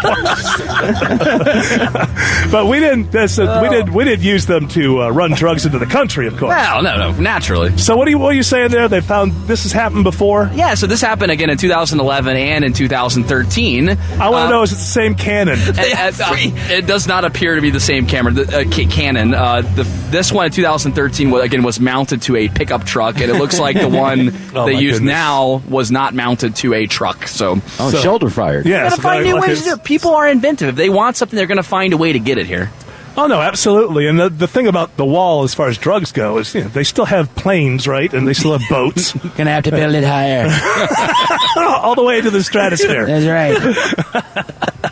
it was. But we didn't. That's a, we did. We did use them to uh, run drugs into the country, of course. Well, no, no, naturally. So what are you? What are you saying there? They found this has happened before. Yeah, so this happened again in two thousand eleven and in two thousand thirteen. I want to Uh, know is it the same cannon? and- and, uh, it does not appear to be the same camera, the, uh, ca- cannon. Uh, the, this one in two thousand thirteen was, again was mounted to a pickup truck, and it looks like the one Oh, they my use goodness. now was not mounted to a truck. So, Oh, So- shoulder fired. Yeah, gotta so find like- new like ways to do it's- it. People are inventive. If they want something, they're going to find a way to get it here. Oh no, absolutely. And the, the thing about the wall, as far as drugs go, is you know, they still have planes, right? And they still have boats, Gonna have to build it higher. all the way to the stratosphere. That's right.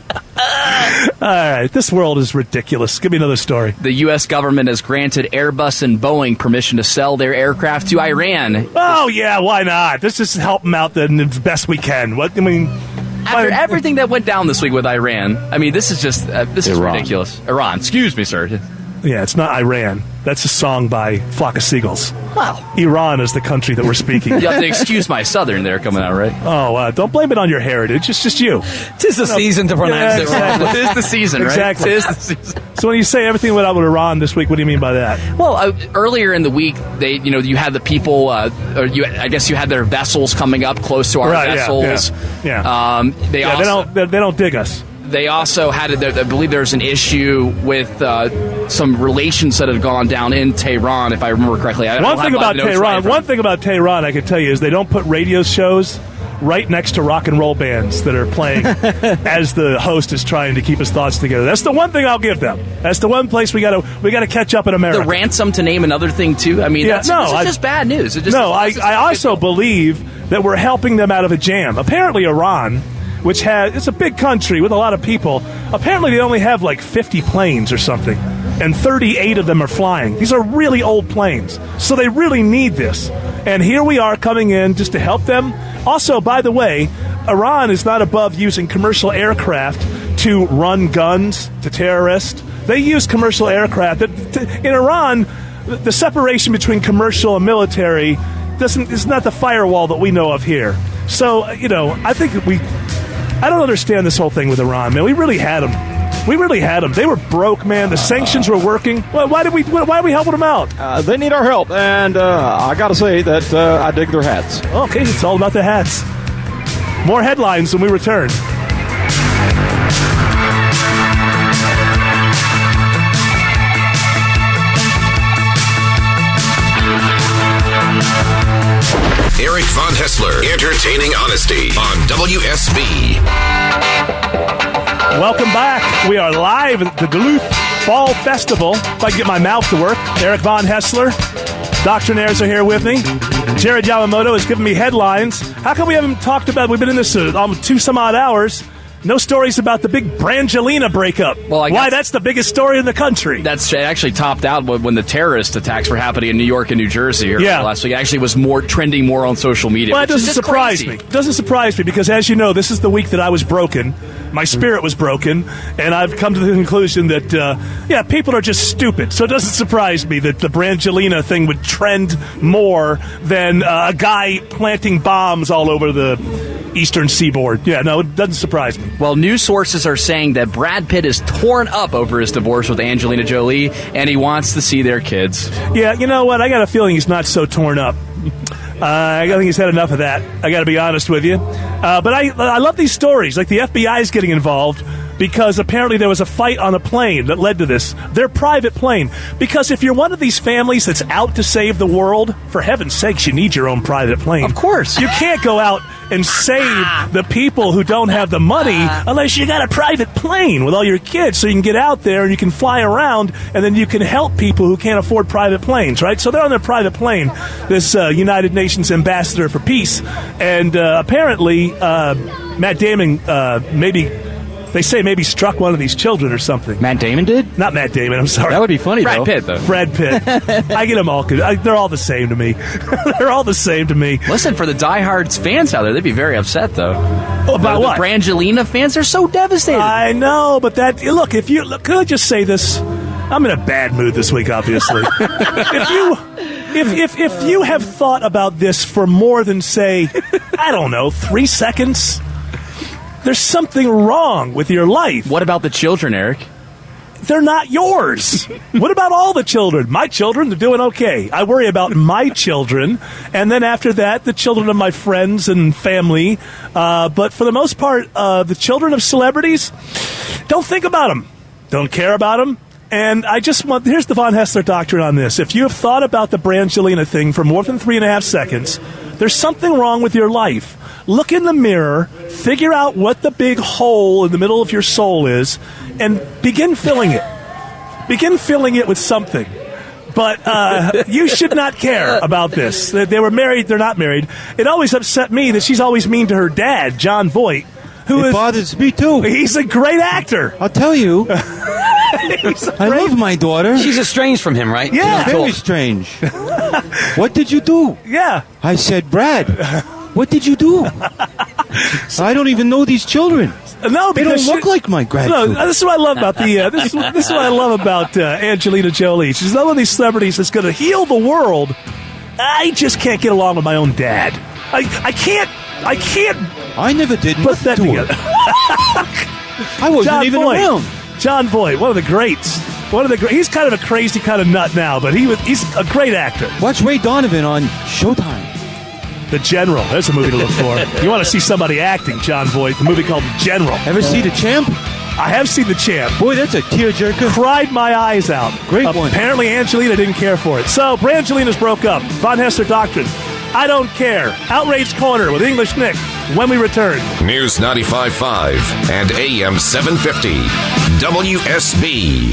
All right, this world is ridiculous. Give me another story. The U S government has granted Airbus and Boeing permission to sell their aircraft to Iran. Oh yeah, why not? Let's just help them out then as best we can. What I mean, After why- everything that went down this week with Iran, I mean, this is just uh, this is Iran. ridiculous. Iran, excuse me, sir. Yeah, it's not Iran. That's a song by Flock of Seagulls. Wow. Iran is the country that we're speaking. You have to excuse my southern there coming out, right? Oh, uh, don't blame it on your heritage. It's just you. Tis the season to pronounce Yeah, it wrong. exactly. It is the season, right? Exactly. It is the season. So when you say everything went out with Iran this week, what do you mean by that? Well, uh, earlier in the week, they, you know, you had the people, uh, or you, I guess you had their vessels coming up close to our Right, yeah, vessels. yeah, yeah. Um, they Yeah, also, they don't. They, they don't dig us. They also had, I believe there's an issue with uh, some relations that had gone down in Tehran, if I remember correctly. I One don't thing have my about notes right in Tehran, front one of thing about Tehran, I can tell you is they don't put radio shows right next to rock and roll bands that are playing as the host is trying to keep his thoughts together. That's the one thing I'll give them. That's the one place we got to we got to catch up in America. the ransom to name another thing too. I mean, Yeah, that's, no, this is I- just bad news. It just, no, I, this is I not a also good deal. believe that we're helping them out of a jam. Apparently, Iran, which has it's a big country with a lot of people, apparently they only have like fifty planes or something, and thirty-eight of them are flying. These are really old planes, so they really need this. And here we are coming in just to help them. Also, by the way, Iran is not above using commercial aircraft to run guns to terrorists. They use commercial aircraft. In Iran, the separation between commercial and military doesn't is not the firewall that we know of here. So, you know, I think we I don't understand this whole thing with Iran, man. We really had them. We really had them. They were broke, man. The sanctions were working. Why, why did we why are we helping them out? Uh, they need our help, and uh, I got to say that uh, I dig their hats. Okay, it's all about the hats. More headlines when we return. Eric Von Hessler, entertaining honesty on W S B. Welcome back. We are live at the Duluth Fall Festival. If I can get my mouth to work. Eric Von Hessler, Doctrinaires are here with me. Jared Yamamoto is giving me headlines. How come we haven't talked about, we've been in this uh, almost two some odd hours. No stories about the big Brangelina breakup. Well, I Why, guess- that's the biggest story in the country. That's it actually topped out when, when the terrorist attacks were happening in New York and New Jersey earlier Yeah. last week. It actually was more trending more on social media. Well, it which is doesn't just surprise crazy. me. It doesn't surprise me because, as you know, this is the week that I was broken. My spirit was broken, and I've come to the conclusion that, uh, yeah, people are just stupid. So it doesn't surprise me that the Brangelina thing would trend more than uh, a guy planting bombs all over the eastern seaboard. Yeah, no, it doesn't surprise me. Well, news sources are saying that Brad Pitt is torn up over his divorce with Angelina Jolie, and he wants to see their kids. Yeah, you know what? I got a feeling he's not so torn up. Uh, I think he's had enough of that. I got to be honest with you. Uh, but I, I love these stories. Like the F B I is getting involved because apparently there was a fight on a plane that led to this. Their private plane. Because if you're one of these families that's out to save the world, for heaven's sakes, you need your own private plane. Of course. You can't go out and save the people who don't have the money unless you got a private plane with all your kids so you can get out there and you can fly around and then you can help people who can't afford private planes, right? So they're on their private plane, this uh, United Nations ambassador for peace. And uh, apparently, uh, Matt Damon uh, maybe... They say maybe struck one of these children or something. Matt Damon did? Not Matt Damon, I'm sorry. That would be funny, Brad though. Pitt, though. Brad Pitt. I get them all. I, they're all the same to me. They're all the same to me. Listen, for the diehards fans out there, they'd be very upset, though. Oh, about the, what? The Brangelina fans are so devastated. I know, but that... Look, if you... Look, could I just say this? I'm in a bad mood this week, obviously. if you... If, if if you have thought about this for more than, say, I don't know, three seconds... There's something wrong with your life. What about the children, Eric? They're not yours. What about all the children? My children, they're doing okay. I worry about my children, and then after that, the children of my friends and family. Uh, but for the most part, uh, the children of celebrities, don't think about them. Don't care about them. And I just want, here's the Von Hessler doctrine on this. If you have thought about the Brangelina thing for more than three and a half seconds, there's something wrong with your life. Look in the mirror, figure out what the big hole in the middle of your soul is, and begin filling it. Begin filling it with something. But uh, you should not care about this. They were married, they're not married. It always upset me that she's always mean to her dad, John Voight. Who it is, bothers me, too. He's a great actor. I'll tell you. He's a I great- love my daughter. She's estranged from him, right? Yeah. Cool. Very strange. What did you do? Yeah. I said, Brad, what did you do? I don't even know these children. No, They don't because look she- like my No, grandchildren. this is what I love about the. Uh, this is this is what I love about uh, Angelina Jolie. She's one of these celebrities that's going to heal the world. I just can't get along with my own dad. I I can't I can't I never did put nothing that to together. her. I wasn't John even Voight. around. John Voight, one of the greats. One of the great. He's kind of a crazy kind of nut now, but he was he's a great actor. Watch Ray Donovan on Showtime. The General. There's a movie to look for. You want to see somebody acting, John Voight. The movie called The General. Ever see The Champ? I have seen The Champ. Boy, that's a tearjerker. Cried my eyes out. Great one. Apparently Angelina didn't care for it. So, Brangelina's broke up. Von Hessler Doctrine. I don't care. Outrage Corner with English Nick when we return. News ninety-five point five and A M seven fifty. W S B.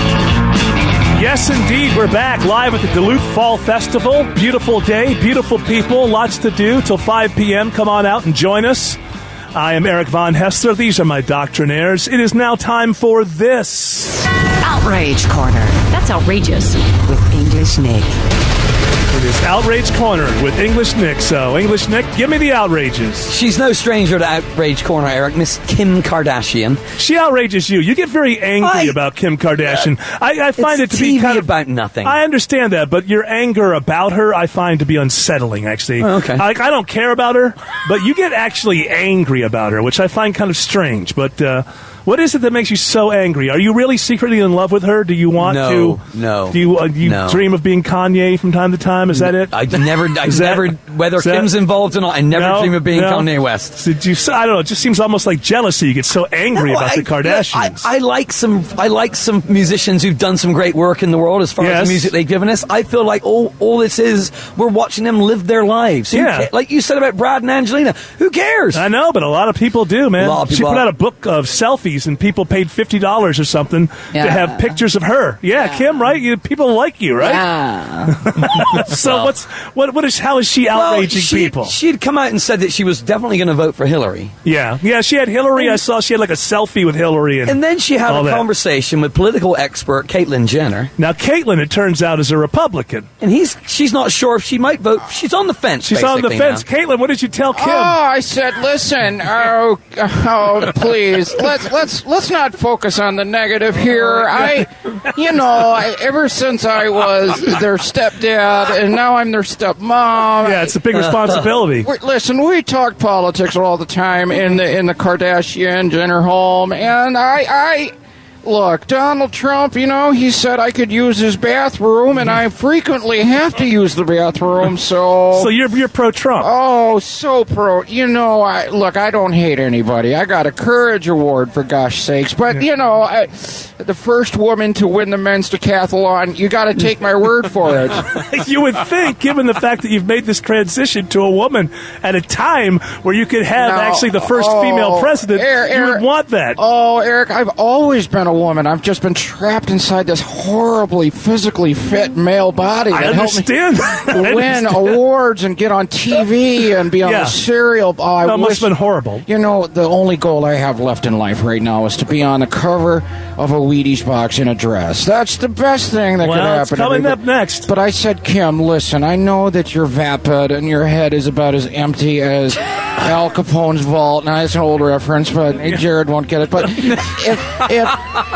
Yes, indeed. We're back live at the Duluth Fall Festival. Beautiful day, beautiful people, lots to do till five p.m. Come on out and join us. I am Eric Von Hessler. These are my doctrinaires. It is now time for this. Outrage Corner That's outrageous. with English Nick. It is Outrage Corner with English Nick. So, English Nick, give me the outrages. She's no stranger to Outrage Corner, Eric. Miss Kim Kardashian. She outrages you. You get very angry I- about Kim Kardashian. I, I find It's it to T be V kind of about nothing. I understand that, but your anger about her, I find to be unsettling. Actually, Oh, okay. Like I don't care about her, but you get actually angry about her, which I find kind of strange. But uh, what is it that makes you so angry? Are you really secretly in love with her? Do you want No, to? no, Do you uh, do you no. dream of being Kanye from time to time? Is that it? I never, I Is that- never, whether is that- Kim's involved or not, I never No, dream of being no. Kanye West. So do you, I don't know. It just seems almost like jealousy. You get so angry No, about I- the Kardashians. I, I like some. I like some musicians who've done some great work in the world as far Yes. as the music they've given us. I feel like all all this is we're watching them live their lives. Who Yeah. ca- like you said about Brad and Angelina. Who cares? I know, but a lot of people do, man. A lot of She people put are- out a book of selfies parties, and people paid fifty dollars or something Yeah. to have pictures of her. Yeah, Yeah. Kim, right? You, people like you, right? Yeah. So what's what? What is? How is she Well, outraging she, people? She had come out and said that she was definitely going to vote for Hillary. Yeah, yeah. She had Hillary. I saw she had like a selfie with Hillary, and And then she had all a that. conversation with political expert Caitlyn Jenner. Now, Caitlyn, it turns out, is a Republican. And he's she's not sure if she might vote. She's on the fence. She's on the basically, fence. now. Caitlyn, what did you tell Kim? Oh, I said, listen. Oh, oh, please. Let's let's let's not focus on the negative here. I, you know, I, ever since I was their stepdad, and now I'm their stepmom. Yeah, it's a big responsibility. We, listen, we talk politics all the time in the in the Kardashian Jenner home, and I I. Look, Donald Trump, you know, he said I could use his bathroom, and I frequently have to use the bathroom, so... So you're you're pro-Trump. Oh, so pro. You know, I look, I don't hate anybody. I got a Courage Award, for gosh sakes. But, you know, I, the first woman to win the men's decathlon, you got to take my word for it. You would think, given the fact that you've made this transition to a woman at a time where you could have Now, actually the first oh, female president, Eric, you would Eric, want that. Oh, Eric, I've always been a woman. I've just been trapped inside this horribly physically fit male body. I that helped me understand that. I win understand. awards and get on T V and be on Yeah. the serial. Oh, I That wish, must have been horrible. You know, the only goal I have left in life right now is to be on the cover of a Wheaties box in a dress. That's the best thing that Well, could happen. it's to coming me. up next. But I said, Kim, listen, I know that you're vapid and your head is about as empty as Al Capone's vault. Now, it's an old reference, but Jared won't get it. But if if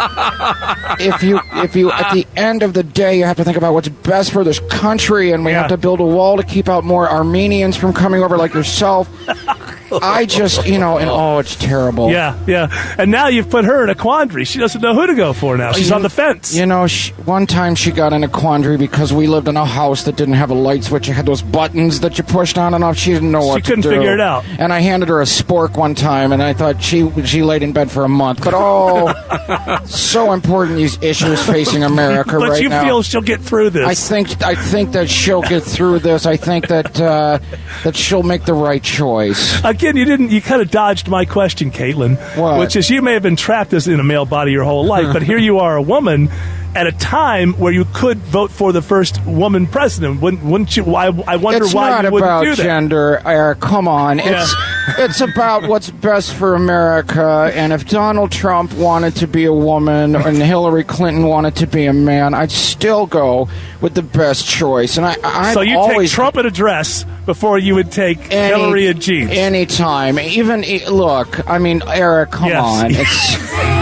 if you if you at the end of the day you have to think about what's best for this country, and we Yeah. have to build a wall to keep out more Armenians from coming over like yourself. I just, you know, and oh, it's terrible. Yeah, yeah. And now you've put her in a quandary. She doesn't know who to go for now. She's You- on the fence. You know, she, one time she got in a quandary because we lived in a house that didn't have a light switch. It had those buttons that you pushed on and off. She didn't know what She couldn't to do. figure it out. And I handed her a spork one time, and I thought she she laid in bed for a month. But oh, so important, these issues facing America but right you now. feel she'll get through this. I think I think that she'll get through this. I think that uh, that she'll make the right choice. Again, you didn't. You kind of dodged my question, Caitlin, What? which is you may have been trapped as in a male body your whole life, but here you are, a woman, at a time where you could vote for the first woman president. Wouldn't, wouldn't you? I, I wonder It's why not you wouldn't about do that. gender, Eric. Come on, it's it's about what's best for America. And if Donald Trump wanted to be a woman and Hillary Clinton wanted to be a man, I'd still go with the best choice. And I, I So you always take Trump in a dress before you would take Any- Hillary in jeans. anytime. Even e- look, I mean, Eric, come Yes. on, it's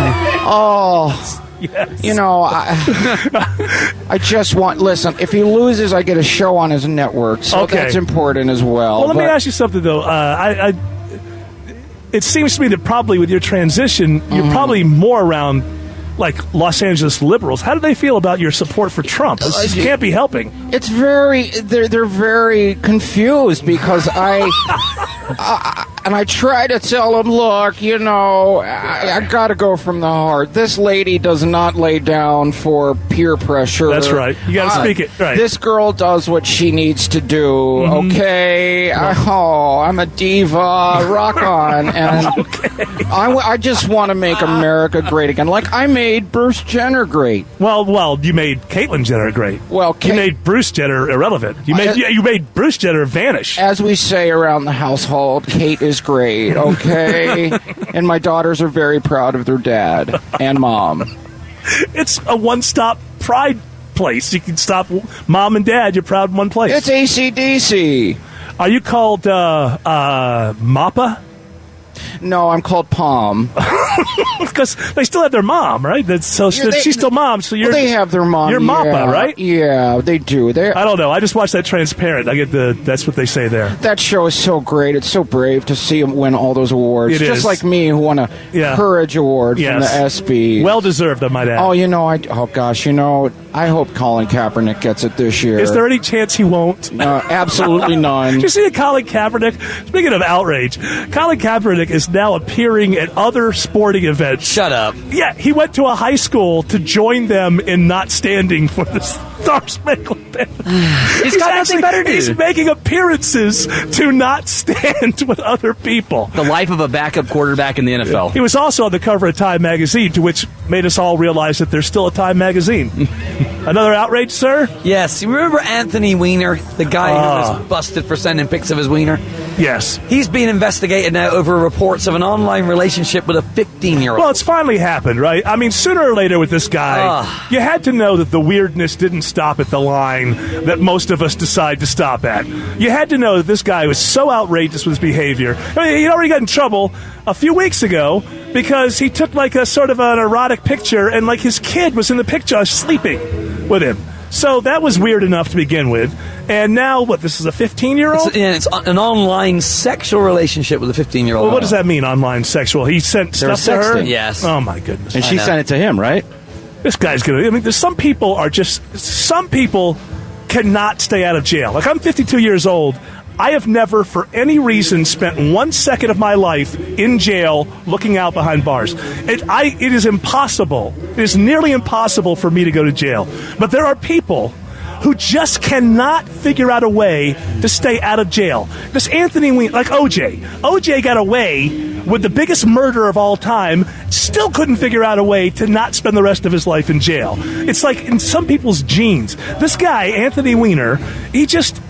oh. Yes. You know, I, I just want. Listen, if he loses, I get a show on his network, so Okay. that's important as well. Well, let me But- ask you something though. Uh, I, I, it seems to me that probably with your transition, you're Mm-hmm. probably more around like Los Angeles liberals. How do they feel about your support for Trump? This this can't be helping. It's very they're they're very confused because I, I and I try to tell them, look, you know, I, I got to go from the heart. This lady does not lay down for peer pressure. That's right. You gotta Uh, speak it, right. This girl does what she needs to do. Mm-hmm. Okay. I, oh, I'm a diva. Rock on. And I, w- I just want to make America great again. Like I made Bruce Jenner great. Well, well, you made Caitlyn Jenner great. Well, you Ca- made Bruce Jenner irrelevant. You made I- you, you made Bruce Jenner vanish. As we say around the household, Kate is great, okay? And my daughters are very proud of their dad and mom. It's a one-stop pride place. You can stop mom and dad. You're proud in one place. It's A C D C. Are you called uh, uh, Mappa? No, I'm called Palm. Because they still have their mom, right? That's so Yeah, they- she's still mom. So you're Well, they have their mom. You're yeah. Mappa, right? Yeah, they do. They I don't know. I just watched that Transparent. I get the. That's what they say there. that show is so great. It's so brave to see him win all those awards. It Just is. like me, who won a Yeah. Courage Award Yes. from the S B. Well deserved, I might add. oh, you know, I oh gosh, you know, I hope Colin Kaepernick gets it this year. Is there any chance he won't? Uh, absolutely none. Did you see that Colin Kaepernick? Speaking of outrage, Colin Kaepernick is now appearing at other sporting events. Shut up. Yeah, he went to a high school to join them in not standing for this Lars Mecklenburg. He's got nothing better to do. He's making appearances to not stand with other people. The life of a backup quarterback in the N F L. He was also on the cover of Time magazine, to which made us all realize that there's still a Time magazine. Another outrage, sir? Yes. You remember Anthony Weiner, the guy Ah. who was busted for sending pics of his wiener? Yes. He's being investigated now over reports of an online relationship with a fifteen-year-old. Well, it's finally happened, right? I mean, sooner or later with this guy, Ah. you had to know that the weirdness didn't stop at the line that most of us decide to stop at. You had to know that this guy was so outrageous with his behavior. I mean, he already got in trouble a few weeks ago because he took like a sort of an erotic picture and like his kid was in the picture sleeping with him. So that was weird enough to begin with. And now, what, this is a fifteen-year-old? It's, yeah, it's an online sexual relationship with a fifteen-year-old. Well, what does that mean, online sexual? He sent They're stuff to her? sexting. Yes. Oh, my goodness. And she sent it to him, right? This guy's going to... I mean, there's some people are just... Some people cannot stay out of jail. Like, I'm fifty-two years old. I have never, for any reason, spent one second of my life in jail looking out behind bars. It, I, it is impossible. It is nearly impossible for me to go to jail. But there are people who just cannot figure out a way to stay out of jail. This Anthony Weiner, like O J. O J got away with the biggest murder of all time, still couldn't figure out a way to not spend the rest of his life in jail. It's like in some people's genes. This guy, Anthony Weiner, he just...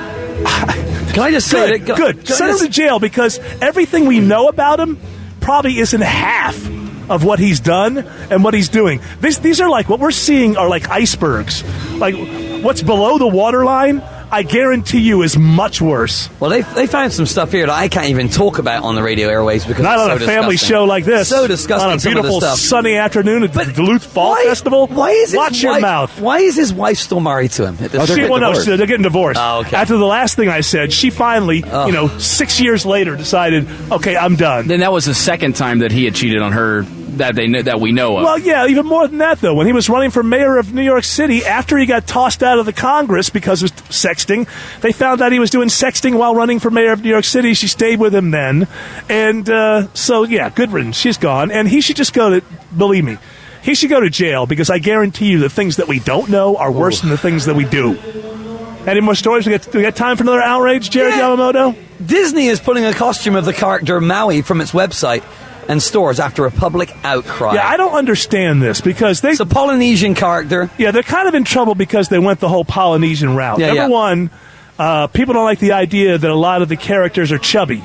Can I just say Good, that? good. Can I Send him just- to jail because everything we know about him probably isn't half of what he's done and what he's doing. These, these are like, what we're seeing are like icebergs. Like, what's below the waterline, I guarantee you, is much worse. Well, they they found some stuff here that I can't even talk about on the radio airwaves because Not it's on so a family disgusting. show like this. So disgusting. On a some of beautiful this stuff. sunny afternoon at the But Duluth Fall why, Festival. Why is his Watch your wife, mouth. Why is his wife still married to him? At this Oh, they're She, point? getting well, no, divorced. she- they're getting divorced. Oh, okay. After the last thing I said, she finally, you know, six years later decided, okay, I'm done. Then that was the second time that he had cheated on her that they kn- that we know of. Well, yeah, even more than that, though. When he was running for mayor of New York City, after he got tossed out of the Congress because of sexting, they found out he was doing sexting while running for mayor of New York City. She stayed with him then. And uh, so, yeah, good riddance. She's gone. And he should just go to, believe me, he should go to jail because I guarantee you the things that we don't know are worse than the things that we do. Any more stories? We got, we got time for another outrage, Jared Yeah. Yamamoto? Disney is putting a costume of the character Maui from its website and stores after a public outcry. Yeah, I don't understand this because they... It's a Polynesian character. Yeah, they're kind of in trouble because they went the whole Polynesian route. Yeah, Number yeah. one, uh, people don't like the idea that a lot of the characters are chubby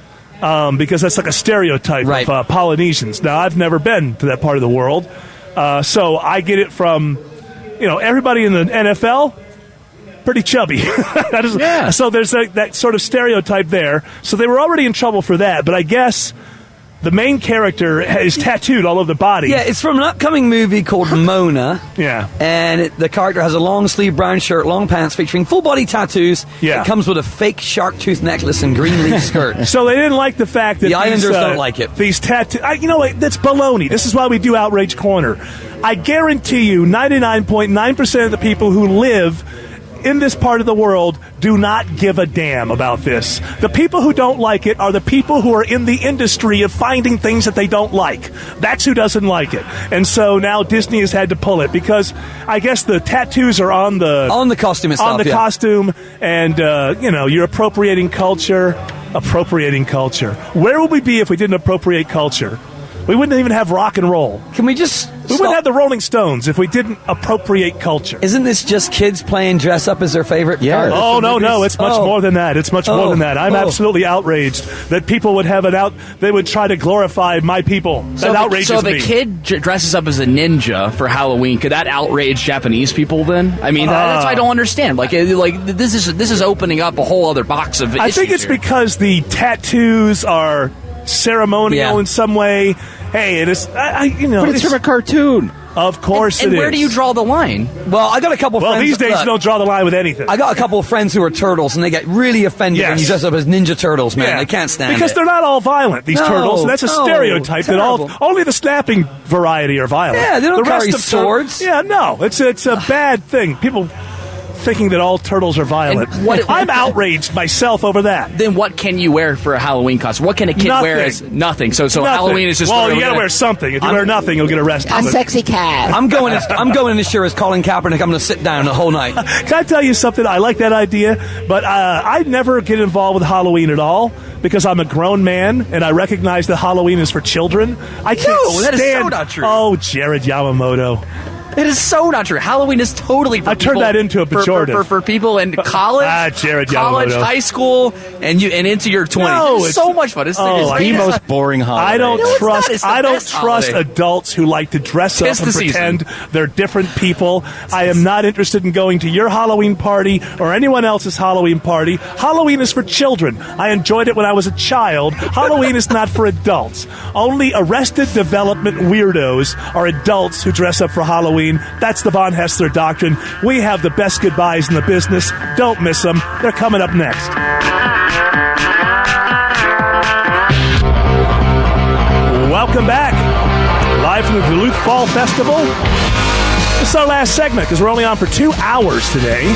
um, because that's like a stereotype Right. of uh, Polynesians. Now, I've never been to that part of the world, uh, so I get it from, you know, everybody in the N F L, pretty chubby. That is, Yeah. So there's a, that sort of stereotype there. So they were already in trouble for that, but I guess... The main character is tattooed all over the body. Yeah, it's from an upcoming movie called Mona. Yeah. And it, the character has a long sleeve brown shirt, long pants featuring full body tattoos. Yeah. It comes with a fake shark tooth necklace and green leaf skirt. So they didn't like the fact that The these, Islanders uh, don't like it. These tattoo, I, you know what? That's baloney. This is why we do Outrage Corner. I guarantee you, ninety-nine point nine percent of the people who live in this part of the world do not give a damn about this. The people who don't like it are the people who are in the industry of finding things that they don't like. That's who doesn't like it. And so now Disney has had to pull it because I guess the tattoos are on the On the costume itself, on the yeah. costume, and uh, you know, you're appropriating culture. Appropriating culture. Where would we be if we didn't appropriate culture? We wouldn't even have rock and roll. Can we just We stop? wouldn't have the Rolling Stones if we didn't appropriate culture. Isn't this just kids playing dress up as their favorite? Yeah. characters Oh, from no, movies? no, it's much Oh. more than that. It's much more Oh. than that. I'm Oh. absolutely outraged that people would have an out, they would try to glorify my people. That So if, outrages so if me. a kid j- dresses up as a ninja for Halloween, could that outrage Japanese people? Then I mean, that- that's what I don't understand. Like, it- like this is this is opening up a whole other box of. I think issues it's here. because the tattoos are ceremonial Yeah. in some way. Hey, it is, I, I you know, But it's from a cartoon. of course And it where is. do you draw the line? Well, I got a couple Well, friends. these days look, you don't draw the line with anything. I got a couple of friends who are turtles, and they get really offended when Yes. you dress up as Ninja Turtles, man. Yeah. They can't stand because it. they're not all violent. These No, turtles. And that's a no, stereotype that all terrible. only the snapping variety are violent. Yeah, they don't the rest carry of tur- swords. yeah, no, it's it's a bad thing. People thinking that all turtles are violent. What, I'm outraged myself over that. Then what can you wear for a Halloween costume? What can a kid nothing. wear as nothing? So so nothing. Halloween is just... Well, you we're got to gonna, wear something. If you I'm, wear nothing, you'll get arrested. A sexy cat. I'm going. As, I'm going this year as Colin Kaepernick. I'm going to sit down the whole night. Can I tell you something? I like that idea, but uh, I never get involved with Halloween at all because I'm a grown man and I recognize that Halloween is for children. I can't No, that stand. is so not true. Oh, Jared Yamamoto. It is so not true. Halloween is totally for I turned people, that into a for, pejorative. for, for, for people in college, Ah, Jared college, Yamamoto. high school, and you and into your twenties. No, it's it's so much fun. It's, oh, it's, I The it's most not- boring holiday. I don't No, it's trust. not. It's the I don't best trust holiday. adults who like to dress Tis up and the season. pretend they're different people. I am not interested in going to your Halloween party or anyone else's Halloween party. Halloween is for children. I enjoyed it when I was a child. Halloween is not for adults. Only Arrested Development weirdos are adults who dress up for Halloween. That's the Von Hessler doctrine. We have the best goodbyes in the business. Don't miss them. They're coming up next. Welcome back. Live from the Duluth Fall Festival. This is our last segment because we're only on for two hours today.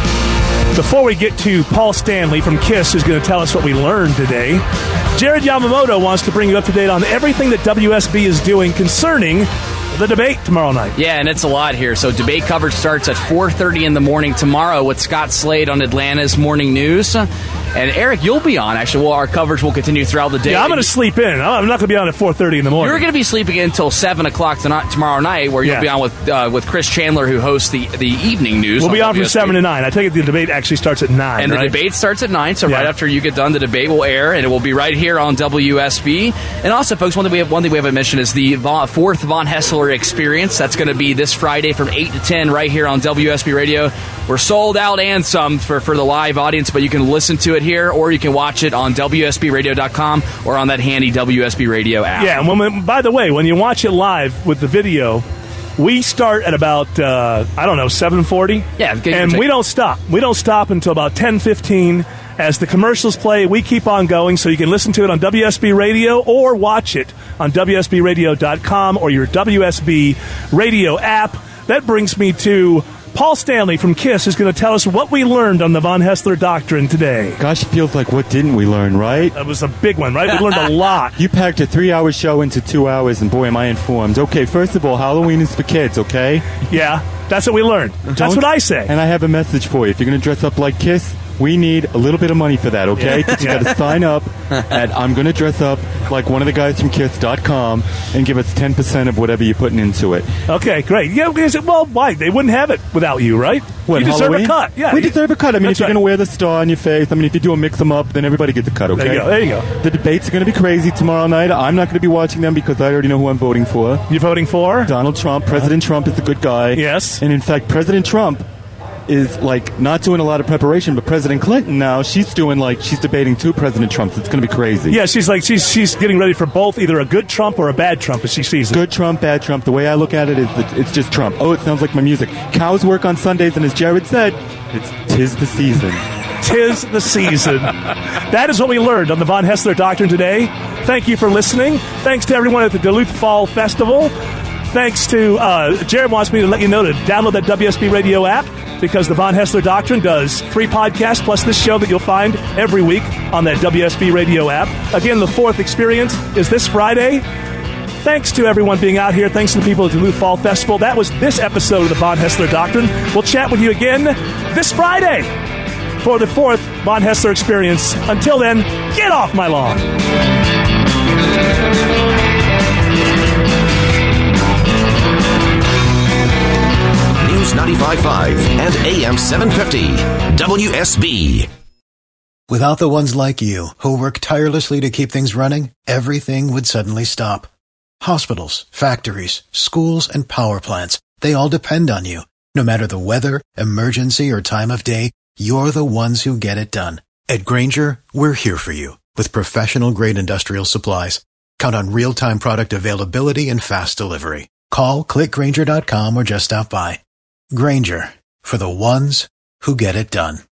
Before we get to Paul Stanley from KISS, who's going to tell us what we learned today, Jared Yamamoto wants to bring you up to date on everything that W S B is doing concerning the debate tomorrow night. Yeah, and it's a lot here. So debate coverage starts at four thirty in the morning tomorrow with Scott Slade on Atlanta's Morning News. And Eric, you'll be on, actually. Well, our coverage will continue throughout the day. Yeah, I'm going to sleep in. I'm not going to be on at four thirty in the morning. You're going to be sleeping in until seven o'clock tonight, tomorrow night, where you'll Yeah. be on with uh, with Chris Chandler, who hosts the, the evening news. We'll be on from W S B. seven to nine. I take it the debate actually starts at nine, And the right? debate starts at nine, so Yeah. right after you get done, the debate will air, and it will be right here on W S B. And also, folks, one thing we have one thing we haven't mentioned is the Von, fourth Von Hessler Experience. That's going to be this Friday from eight to ten right here on W S B Radio. We're sold out and some for, for the live audience, but you can listen to it here, or you can watch it on W S B radio dot com or on that handy W S B Radio app. Yeah, and when we, by the way, when you watch it live with the video, we start at about, uh, I don't know, seven forty. Yeah, give or and take. we don't stop. We don't stop until about ten fifteen. As the commercials play, we keep on going, so you can listen to it on W S B Radio or watch it on W S B radio dot com or your W S B Radio app. That brings me to Paul Stanley from KISS, who's going to tell us what we learned on the Von Hessler doctrine today. Gosh, it feels like what didn't we learn, right? That was a big one, right? We learned a lot. You packed a three-hour show into two hours, and boy, am I informed. Okay, first of all, Halloween is for kids, okay? Yeah, that's what we learned. That's Don't- what I say. And I have a message for you. If you're going to dress up like KISS, we need a little bit of money for that, okay? Yeah. But you Yeah. got to sign up at I'm going to dress up like one of the guys from kiss dot com and give us ten percent of whatever you're putting into it. Okay, great. Yeah, because, well, why? They wouldn't have it without you, right? What, you deserve Halloween? a cut. Yeah, we you- deserve a cut. I mean, That's if you're right. going to wear the star on your face, I mean, if you do a mix them up, then everybody gets a cut, okay? There you go. There you go. The debates are going to be crazy tomorrow night. I'm not going to be watching them because I already know who I'm voting for. You're voting for? Donald Trump. President Trump is a good guy. Yes. And in fact, President Trump is like not doing a lot of preparation, but President Clinton now, she's doing like, she's debating two President Trumps. It's going to be crazy. Yeah, she's like, she's she's getting ready for both, either a good Trump or a bad Trump, as she sees it. Good Trump, bad Trump. The way I look at it is that it's just Trump. Oh, it sounds like my music. Cows work on Sundays, and as Jared said, it's tis the season. Tis the season. That is what we learned on the Von Hessler Doctrine today. Thank you for listening. Thanks to everyone at the Duluth Fall Festival. Thanks to, uh, Jared wants me to let you know to download that W S B Radio app because the Von Hessler Doctrine does free podcasts plus this show that you'll find every week on that W S B Radio app. Again, the fourth experience is this Friday. Thanks to everyone being out here. Thanks to the people at the Duluth Fall Festival. That was this episode of the Von Hessler Doctrine. We'll chat with you again this Friday for the fourth Von Hessler experience. Until then, get off my lawn. News ninety-five point five and A M seven fifty. W S B. Without the ones like you, who work tirelessly to keep things running, everything would suddenly stop. Hospitals, factories, schools, and power plants, they all depend on you. No matter the weather, emergency, or time of day, you're the ones who get it done. At Grainger, we're here for you with professional-grade industrial supplies. Count on real-time product availability and fast delivery. Call, click Grainger dot com, or just stop by. Grainger, for the ones who get it done.